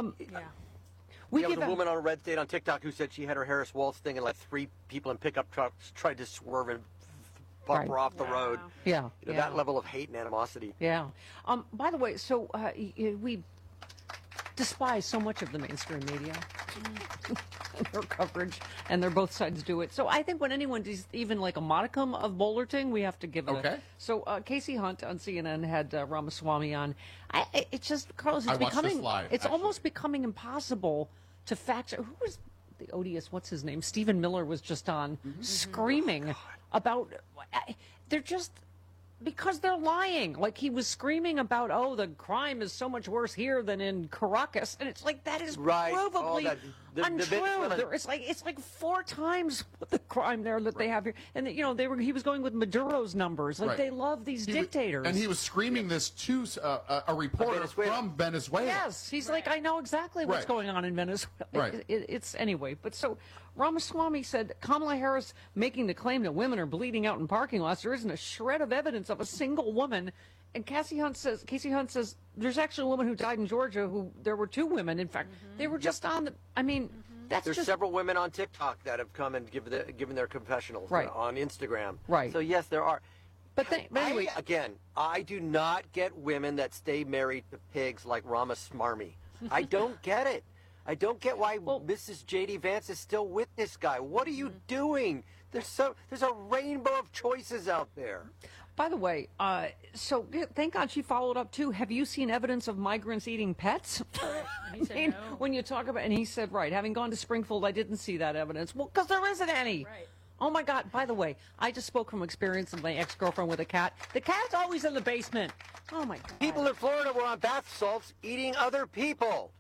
We have a woman on Red State on TikTok who said she had her Harris Walz thing and like 3 people in pickup trucks tried to swerve and bump her off the road. Yeah. That level of hate and animosity. Yeah. By the way, so we despise so much of the mainstream media. Their coverage, and both sides do it. So I think when anyone does even like a modicum of Bollerting, we have to give it a... So Casey Hunt on CNN had Ramaswamy on. It's just, Carlos, it's becoming... It's almost becoming impossible to fact... Who was the odious, what's his name? Stephen Miller was just on screaming about... They're just... Because they're lying. Like, he was screaming about, the crime is so much worse here than in Caracas. And it's like, that is provably untrue. It's like 4 times the crime there that they have here. And, he was going with Maduro's numbers. Like, they love these dictators. And he was screaming this to a reporter from Venezuela. Yes. He's like, I know exactly what's going on in Venezuela. Right. It's anyway. But so Ramaswamy said, Kamala Harris making the claim that women are bleeding out in parking lots. There isn't a shred of evidence of a single woman. And Casey Hunt says there's actually a woman who died in Georgia who there were 2 women. In fact, they were just on the, There's several women on TikTok that have come and given their confessionals on Instagram. Right. So yes, there are. But anyway, I do not get women that stay married to pigs like Ramaswamy. I don't get it. I don't get why Mrs. J.D. Vance is still with this guy. What are you doing? There's a rainbow of choices out there. By the way, so thank God she followed up too. Have you seen evidence of migrants eating pets? When you talk about, and he said, having gone to Springfield, I didn't see that evidence. Well, because there isn't any. Right. Oh my God! By the way, I just spoke from experience of my ex-girlfriend with a cat. The cat's always in the basement. Oh my God! People in Florida were on bath salts eating other people.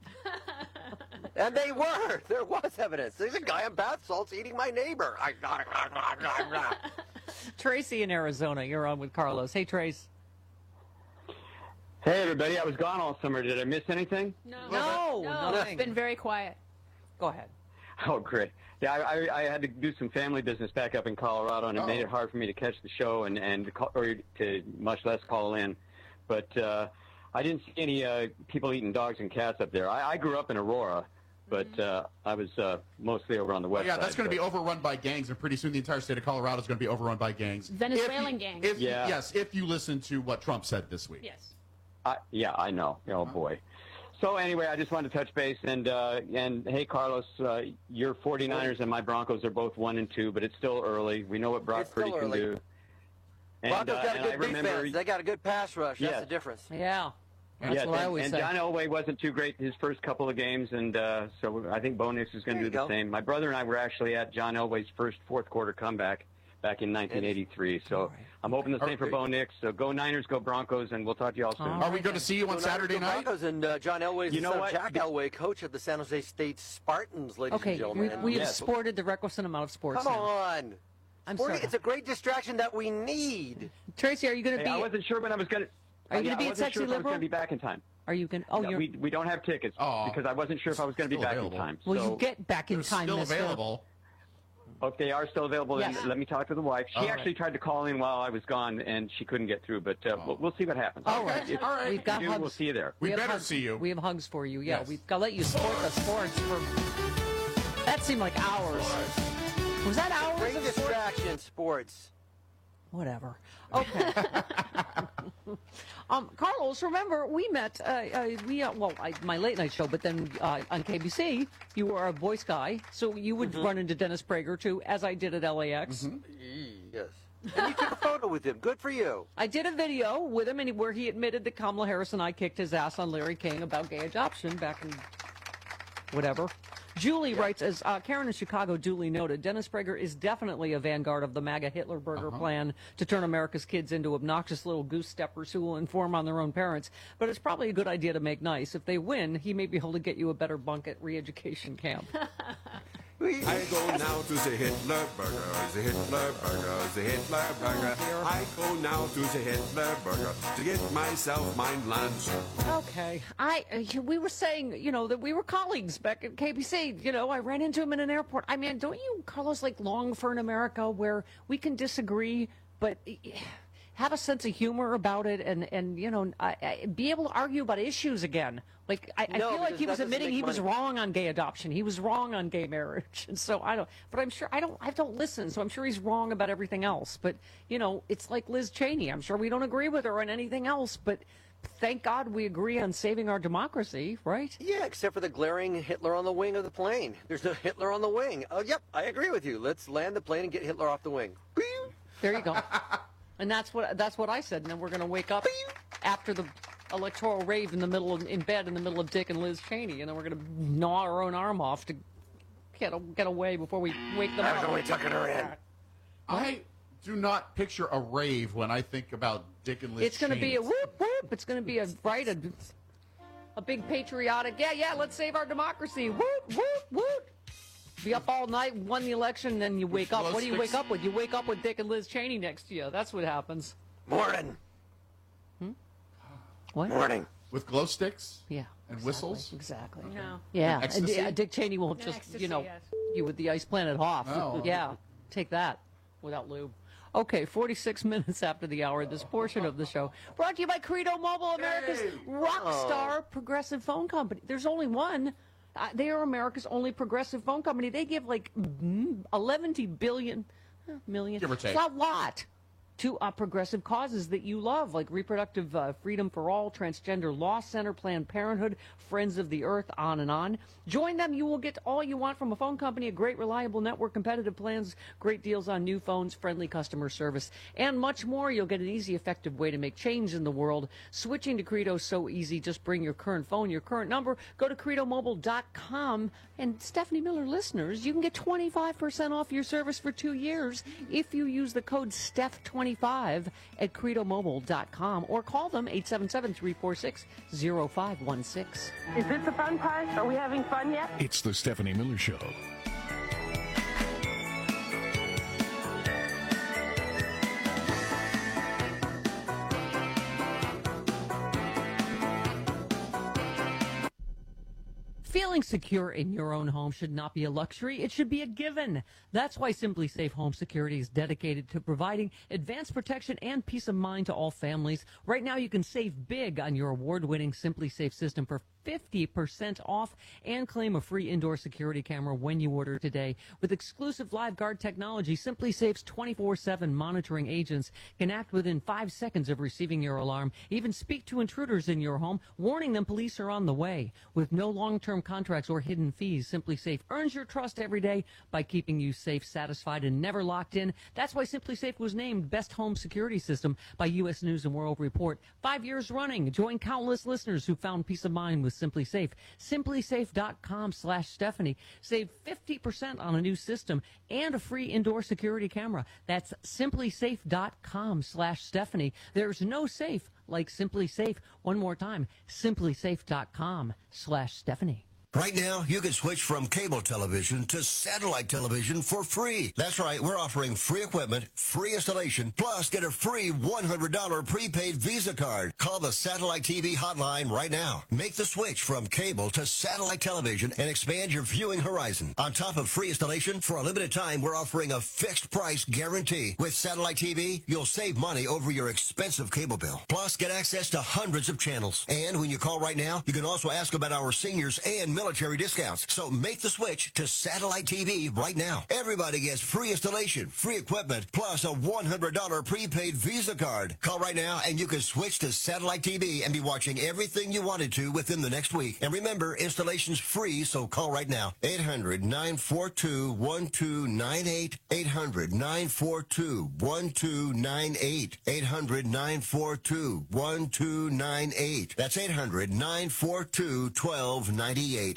And they were. There was evidence. There's a guy on bath salts eating my neighbor. Tracy in Arizona, you're on with Carlos. Hey, Trace. Hey, everybody. I was gone all summer. Did I miss anything? No, it's been very quiet. Go ahead. Oh, great. Yeah, I had to do some family business back up in Colorado, and it made it hard for me to catch the show or to much less call in. But I didn't see any people eating dogs and cats up there. I grew up in Aurora, but I was mostly over on the west side. Yeah, that's going to be overrun by gangs, and pretty soon the entire state of Colorado is going to be overrun by gangs. Venezuelan gangs. Yes, if you listen to what Trump said this week. Yes. Yeah, I know. Oh, boy. So anyway, I just wanted to touch base, and hey, Carlos, your 49ers and my Broncos are both 1-2, but it's still early. We know what Brock Purdy can do. Broncos got a good defense. They got a good pass rush. That's the difference. Yeah. That's what I always say. John Elway wasn't too great his first couple of games, and so I think Bo Nix is going to do the same. My brother and I were actually at John Elway's first fourth-quarter comeback back in 1983. So I'm hoping the same for Bo Nix. So go Niners, go Broncos, and we'll talk to you all soon. Are we going to see you on Saturday night? Broncos and John Elway is Jack Elway, coach of the San Jose State Spartans, ladies and gentlemen. We have sported the requisite amount of sports. Come on. I'm Sporting, sorry. it's a great distraction that we need. Tracy, are you going to be? I wasn't sure when I was going to. Are you going to be at Sexy I wasn't sure if I was Liberal? going to be back in time. Are you going? Oh, no, we don't have tickets because I wasn't sure if I was going to be back in time. Well, so you get back in time. Still available. If they are still available, Yes. then let me talk to the wife. She actually tried to call in while I was gone, and she couldn't get through. But we'll see what happens. All right. If All right. We've got you do, hugs. we'll see you there. We have better hugs. see you. We have hugs for you. Yeah, Yes. we've got to let you sport the sports for. That seemed like hours. Was that hours Great of distraction, sports. Whatever. Okay. Carlos, remember we met. My late night show, but then on KBC, you were a voice guy, so you would run into Dennis Prager too, as I did at LAX. Yes. And you took a photo with him. Good for you. I did a video with him, where he admitted that Kamala Harris and I kicked his ass on Larry King about gay adoption back in whatever. Julie writes, as Karen in Chicago duly noted, Dennis Prager is definitely a vanguard of the MAGA Hitler Burger plan to turn America's kids into obnoxious little goose steppers who will inform on their own parents. But it's probably a good idea to make nice. If they win, he may be able to get you a better bunk at re-education camp. I go now to the Hitler Burger, the Hitler Burger, the Hitler Burger. I go now to the Hitler Burger to get myself my lunch. Okay. We were saying, that we were colleagues back at KBC. I ran into him in an airport. I mean, don't you, Carlos, long for an America where we can disagree, but have a sense of humor about it and be able to argue about issues again? I feel like he was admitting he was wrong on gay adoption. He was wrong on gay marriage. And so but I'm sure I don't listen. So I'm sure he's wrong about everything else. But, it's like Liz Cheney. I'm sure we don't agree with her on anything else, but thank God we agree on saving our democracy, right? Yeah, except for the glaring Hitler on the wing of the plane. There's no Hitler on the wing. Oh, yep, I agree with you. Let's land the plane and get Hitler off the wing. There you go. And that's what I said. And then we're going to wake up after the electoral rave in bed in the middle of Dick and Liz Cheney, and then we're going to gnaw our own arm off to get away before we wake them up. How's we tucking her in? I do not picture a rave when I think about Dick and Liz. It's going to be a whoop whoop. It's going to be a big patriotic. Yeah. Let's save our democracy. Whoop whoop whoop. Be up all night, won the election, then you wake up. What do you wake up with? You wake up with Dick and Liz Cheney next to you. That's what happens. Morning. What? Morning. With glow sticks? Yeah. And whistles? Exactly. No. Yeah. Ecstasy? And Dick Cheney will just, Ecstasy, yes. you with the ice planet Hoff. Oh. Yeah. Take that without lube. Okay, 46 minutes after the hour, this portion of the show brought to you by Credo Mobile, America's rock star progressive phone company. There's only one. They are America's only progressive phone company. They give like 11 billion million. Give or take. It's a lot. To progressive causes that you love, like reproductive freedom for all, transgender law center, Planned Parenthood, Friends of the Earth, on and on. Join them. You will get all you want from a phone company, a great, reliable network, competitive plans, great deals on new phones, friendly customer service, and much more. You'll get an easy, effective way to make change in the world. Switching to Credo is so easy. Just bring your current phone, your current number. Go to CredoMobile.com. And Stephanie Miller listeners, you can get 25% off your service for 2 years if you use the code STEPH25 at CredoMobile.com or call them 877-346-0516. Is this a fun part? Are we having fun yet? It's the Stephanie Miller Show. Feeling secure in your own home should not be a luxury. It should be a given. That's why Simply Safe Home Security is dedicated to providing advanced protection and peace of mind to all families. Right now, you can save big on your award-winning Simply Safe system for 50% off and claim a free indoor security camera when you order today. With exclusive live guard technology, Simply Safe's 24/7 monitoring agents can act within 5 seconds of receiving your alarm, even speak to intruders in your home, warning them police are on the way. With no long-term contracts or hidden fees, Simply Safe earns your trust every day by keeping you safe, satisfied, and never locked in. That's why Simply Safe was named Best Home Security System by U.S. News & World Report 5 years running. Join countless listeners who found peace of mind with with Simply Safe. SimplySafe.com/Stephanie. Save 50% on a new system and a free indoor security camera. That's SimplySafe.com/Stephanie. There's no safe like Simply Safe. One more time, SimplySafe.com/Stephanie. Right now, you can switch from cable television to satellite television for free. That's right, we're offering free equipment, free installation, plus get a free $100 prepaid Visa card. Call the Satellite TV hotline right now. Make the switch from cable to satellite television and expand your viewing horizon. On top of free installation, for a limited time, we're offering a fixed price guarantee. With Satellite TV, you'll save money over your expensive cable bill. Plus, get access to hundreds of channels. And when you call right now, you can also ask about our seniors and military discounts. So make the switch to Satellite TV right now. Everybody gets free installation, free equipment, plus a $100 prepaid Visa card. Call right now and you can switch to Satellite TV and be watching everything you wanted to within the next week. And remember, installation's free, so call right now. 800-942-1298. 800-942-1298. 800-942-1298. That's 800-942-1298.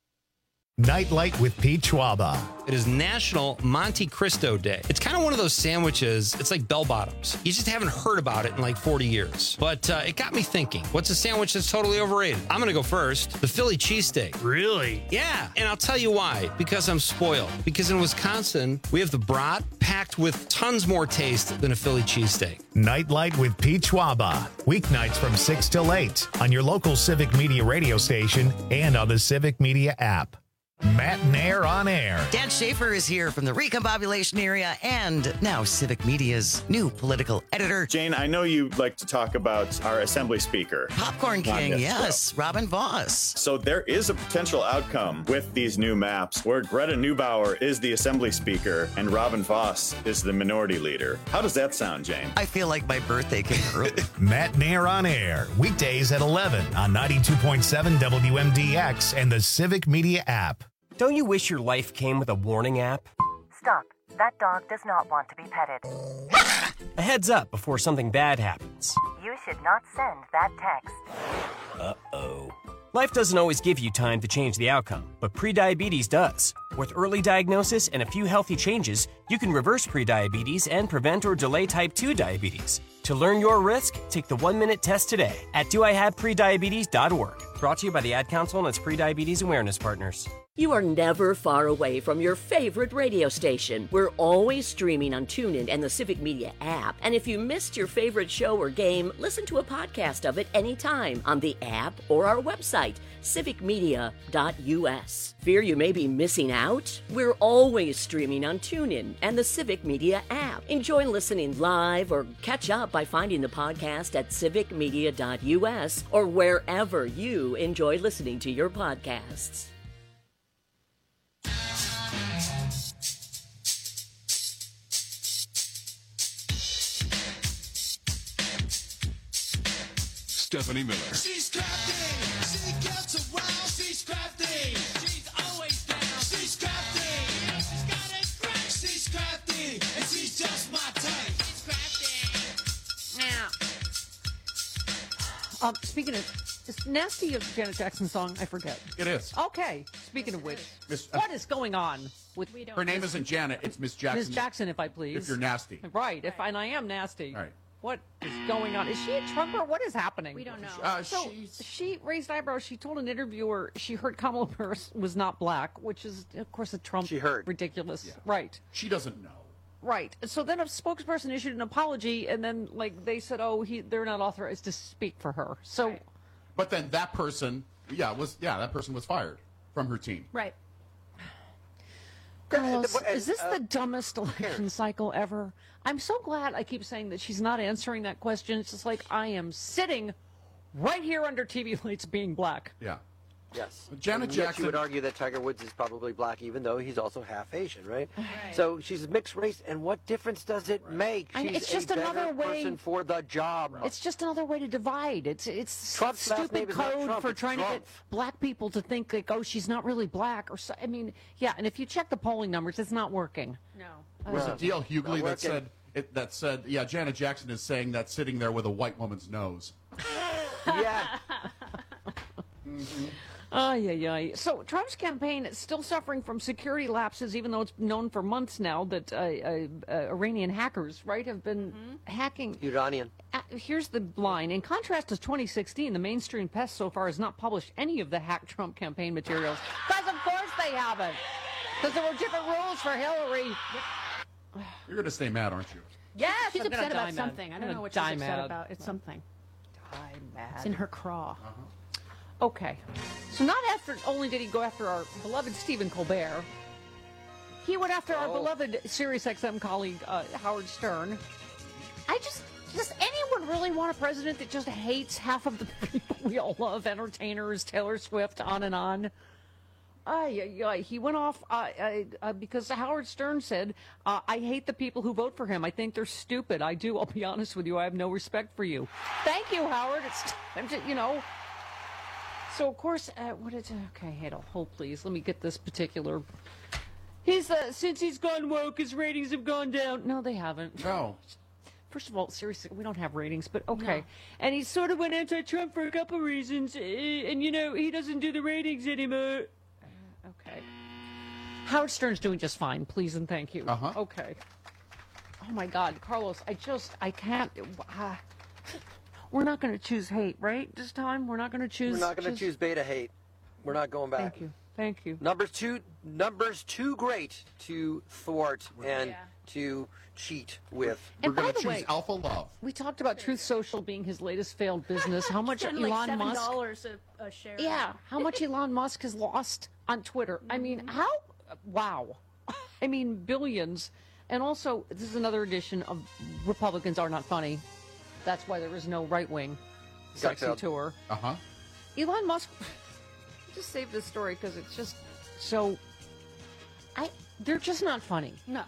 Nightlight with Pete Schwaba. It is National Monte Cristo Day. It's kind of one of those sandwiches, it's like bell bottoms. You just haven't heard about it in like 40 years. But it got me thinking, what's a sandwich that's totally overrated? I'm going to go first. The Philly cheesesteak. Really? Yeah, and I'll tell you why. Because I'm spoiled. Because in Wisconsin, we have the brat packed with tons more taste than a Philly cheesesteak. Nightlight with Pete Schwaba. Weeknights from 6 till 8 on your local Civic Media radio station and on the Civic Media app. Matt Nair on air. Dan Schaefer is here from the recombobulation area and now Civic Media's new political editor. Jane, I know you like to talk about our Assembly Speaker. Popcorn King, yes, Robin Vos. So there is a potential outcome with these new maps where Greta Neubauer is the Assembly Speaker and Robin Vos is the Minority Leader. How does that sound, Jane? I feel like my birthday came early. Matt Nair on air, weekdays at 11 on 92.7 WMDX and the Civic Media app. Don't you wish your life came with a warning app? Stop. That dog does not want to be petted. A heads up before something bad happens. You should not send that text. Uh-oh. Life doesn't always give you time to change the outcome, but prediabetes does. With early diagnosis and a few healthy changes, you can reverse prediabetes and prevent or delay type 2 diabetes. To learn your risk, take the 1-minute test today at doihaveprediabetes.org. Brought to you by the Ad Council and its Prediabetes Awareness Partners. You are never far away from your favorite radio station. We're always streaming on TuneIn and the Civic Media app. And if you missed your favorite show or game, listen to a podcast of it anytime on the app or our website, civicmedia.us. Fear you may be missing out? We're always streaming on TuneIn and the Civic Media app. Enjoy listening live or catch up by finding the podcast at civicmedia.us or wherever you enjoy listening to your podcasts. Stephanie Miller. She's crafty. She gets around. She's crafty. She's always down. She's crafty. She's got it crack. She's crafty. And she's just my type. She's crafty. Now, speaking of, is Nasty a Janet Jackson song? I forget. It is. Okay. Speaking of which, what is going on with her name isn't Janet, it's Miss Jackson. Miss Jackson, if I please. If you're nasty. Right. And I am nasty. All right. What is going on? Is she a Trumper? What is happening? We don't know. She raised eyebrows. She told an interviewer she heard Kamala Harris was not black, which is, of course, a Trump ridiculous. Yeah. Right. She doesn't know. Right. So then a spokesperson issued an apology, and then they said, they're not authorized to speak for her. So, right. But then that person, that person was fired from her team. Right. Girls, is this the dumbest election cycle ever? I'm so glad I keep saying that she's not answering that question. It's just like I am sitting right here under TV lights being black. Yeah. Yes. Janet Jackson. You would argue that Tiger Woods is probably black, even though he's also half Asian, right? So she's mixed race, and what difference does it make? She's it's just another way person for the job. It's just another way to divide. It's Trump's stupid code for trying to get black people to think like, she's not really black, or so. I mean, yeah. And if you check the polling numbers, it's not working. No. Was it D.L. Hughley that said, Janet Jackson is saying that sitting there with a white woman's nose? Yeah. Yeah. So Trump's campaign is still suffering from security lapses, even though it's known for months now that Iranian hackers, right, have been hacking. Iranian. Here's the line. In contrast to 2016, the mainstream press so far has not published any of the hacked Trump campaign materials. Because of course they haven't. Because there were different rules for Hillary. You're going to stay mad, aren't you? Yes, she's I'm gonna upset die about mad. something. I don't I'm know what gonna she's die upset mad. about. It's something. Die mad. It's in her craw. Okay. So not only did he go after our beloved Stephen Colbert, he went after our beloved SiriusXM colleague, Howard Stern. Does anyone really want a president that just hates half of the people we all love? Entertainers, Taylor Swift, on and on. He went off because Howard Stern said, I hate the people who vote for him. I think they're stupid. I do. I'll be honest with you. I have no respect for you. Thank you, Howard. It's time to, So, of course, okay, hold please. Let me get this particular. Since he's gone woke, his ratings have gone down. No, they haven't. No. First of all, seriously, we don't have ratings, but okay. No. And he sort of went anti-Trump for a couple reasons, and, he doesn't do the ratings anymore. Okay. Howard Stern's doing just fine, please and thank you. Uh-huh. Okay. Oh, my God, Carlos, I can't. We're not going to choose hate, right, this time? We're not going to choose... We're not going to choose beta hate. We're not going back. Thank you. Numbers too great to thwart and to cheat with. And We're going by to the choose way, Alpha Love. We talked about Truth Social being his latest failed business. How much Getting Elon like Musk... $7 a share. Yeah, how much Elon Musk has lost on Twitter. I mean, how... Wow. I mean, billions. And also, this is another edition of Republicans Are Not Funny. That's why there is no right-wing sexy tour. Uh-huh. Elon Musk... just save this story because it's just so... They're just not funny. No.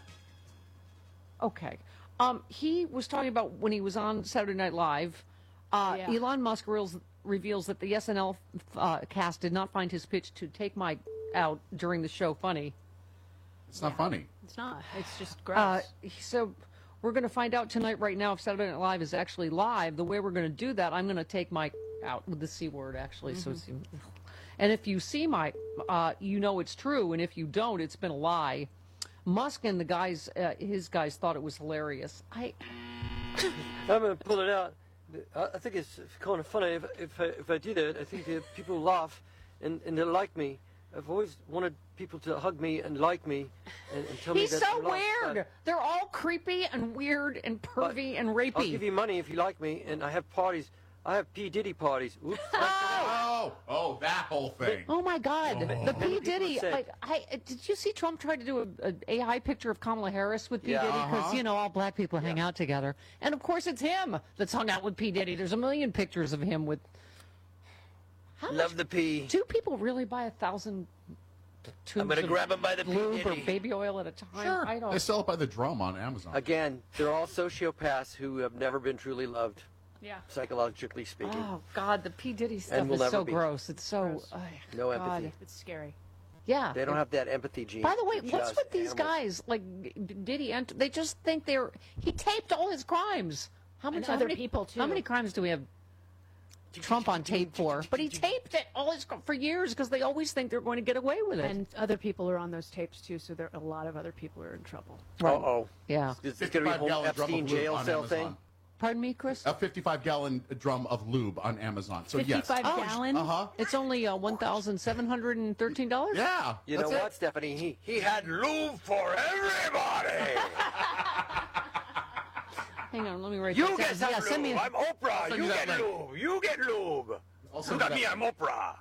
Okay. He was talking about when he was on Saturday Night Live, Elon Musk reveals that the SNL cast did not find his pitch to take Mike out during the show funny. It's not funny. It's not. It's just gross. So we're going to find out tonight right now if Saturday Night Live is actually live. The way we're going to do that, I'm going to take Mike out with the C word, actually. So it's, and if you see Mike, you know it's true. And if you don't, it's been a lie. Musk and the guys, his guys, thought it was hilarious. I'm going to pull it out. I think it's kind of funny if I do that. I think people laugh and they like me. I've always wanted people to hug me and like me and tell me that He's so they laugh, weird. They're all creepy and weird and pervy and rapey. I'll give you money if you like me, and I have parties. I have P. Diddy parties. Oops. Oh, that whole thing. Oh my God, the P. Diddy! say- Did you see Trump try to do an AI picture of Kamala Harris with P. Yeah. Diddy? Because all black people hang out together, and of course it's him that's hung out with P. Diddy. There's a million pictures of him with. Love the P. Do people really buy 1,000 tubes I'm gonna of grab him by the lube or P. Diddy. baby oil at a time? Sure. I don't. They sell it by the drum on Amazon. Again, they're all sociopaths who have never been truly loved. Yeah. Psychologically speaking. Oh God, the P. Diddy stuff And will is never so be. gross. It's so No God. empathy. It's scary. Yeah, They don't have that empathy gene. By the way, They're what's just with these animals. guys? Like Diddy, they just think he taped all his crimes. How And much? other many people, too. How many crimes do we have Trump on tape for? But he taped it all for years because they always think they're going to get away with it. And other people are on those tapes too, so there a lot of other people are in trouble. Uh-oh. Yeah. Is this going to be a whole 55-gallon drum of Epstein lube jail on cell Amazon. thing? Pardon me, Chris? A 55-gallon drum of lube on Amazon. So 55 yes. gallon? Uh-huh. It's only $1,713. Yeah. You know what, Stephanie? He had lube for everybody. Hang on, let me write You that get down. some Yeah, lube. send me. I'm Oprah. Send You you that get link. lube. You get lube. Also Look at that me. link. I'm Oprah.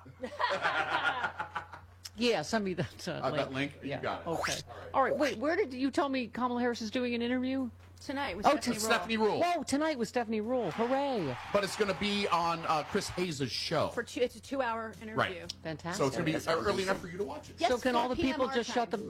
Yeah, send me that link. That link. Yeah. You got it. Okay. All right. Wait. Where did you tell me Kamala Harris is doing an interview? Tonight with Stephanie Rule. Whoa! Tonight with Stephanie Rule. Hooray! But it's going to be on Chris Hayes' show. It's a 2-hour interview. Right. Fantastic. So it's going to be early enough for you to watch it. Yes, So can all the 4 p.m. people our just time. shut the?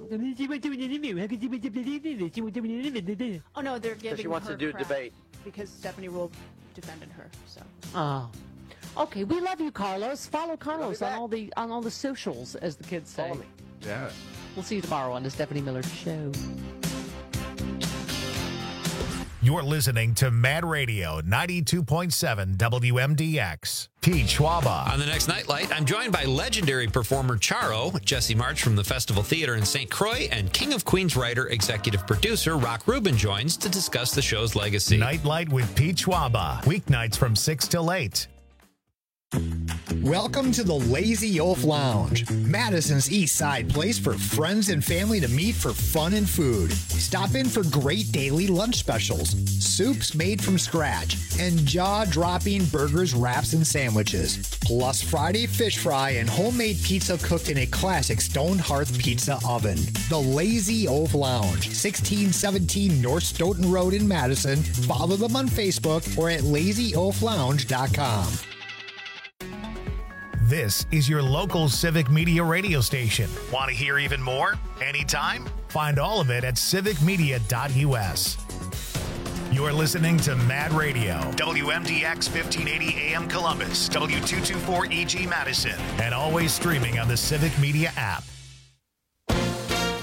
Oh no, they're giving she wants her to do a crap debate. because Stephanie Rule defended her. So Oh. Okay, we love you, Carlos. Follow Carlos back. on all the socials, as the kids say. Follow me. Yeah. We'll see you tomorrow on the Stephanie Miller Show. You're listening to Mad Radio 92.7 WMDX. Pete Schwaba. On the next Nightlight, I'm joined by legendary performer Charo, Jesse March from the Festival Theater in St. Croix, and King of Queens writer, executive producer Rock Rubin joins to discuss the show's legacy. Nightlight with Pete Schwaba. Weeknights from 6 till 8. Welcome to the Lazy Oaf Lounge, Madison's East Side place for friends and family to meet for fun and food. Stop in for great daily lunch specials, soups made from scratch, and jaw-dropping burgers, wraps, and sandwiches. Plus Friday fish fry and homemade pizza cooked in a classic stone hearth pizza oven. The Lazy Oaf Lounge, 1617 North Stoughton Road in Madison. Follow them on Facebook or at lazyoaflounge.com. This is your local Civic Media radio station. Want to hear even more? Anytime? Find all of it at civicmedia.us. You're listening to Mad Radio, WMDX 1580 AM Columbus, W224 EG Madison, and always streaming on the Civic Media app.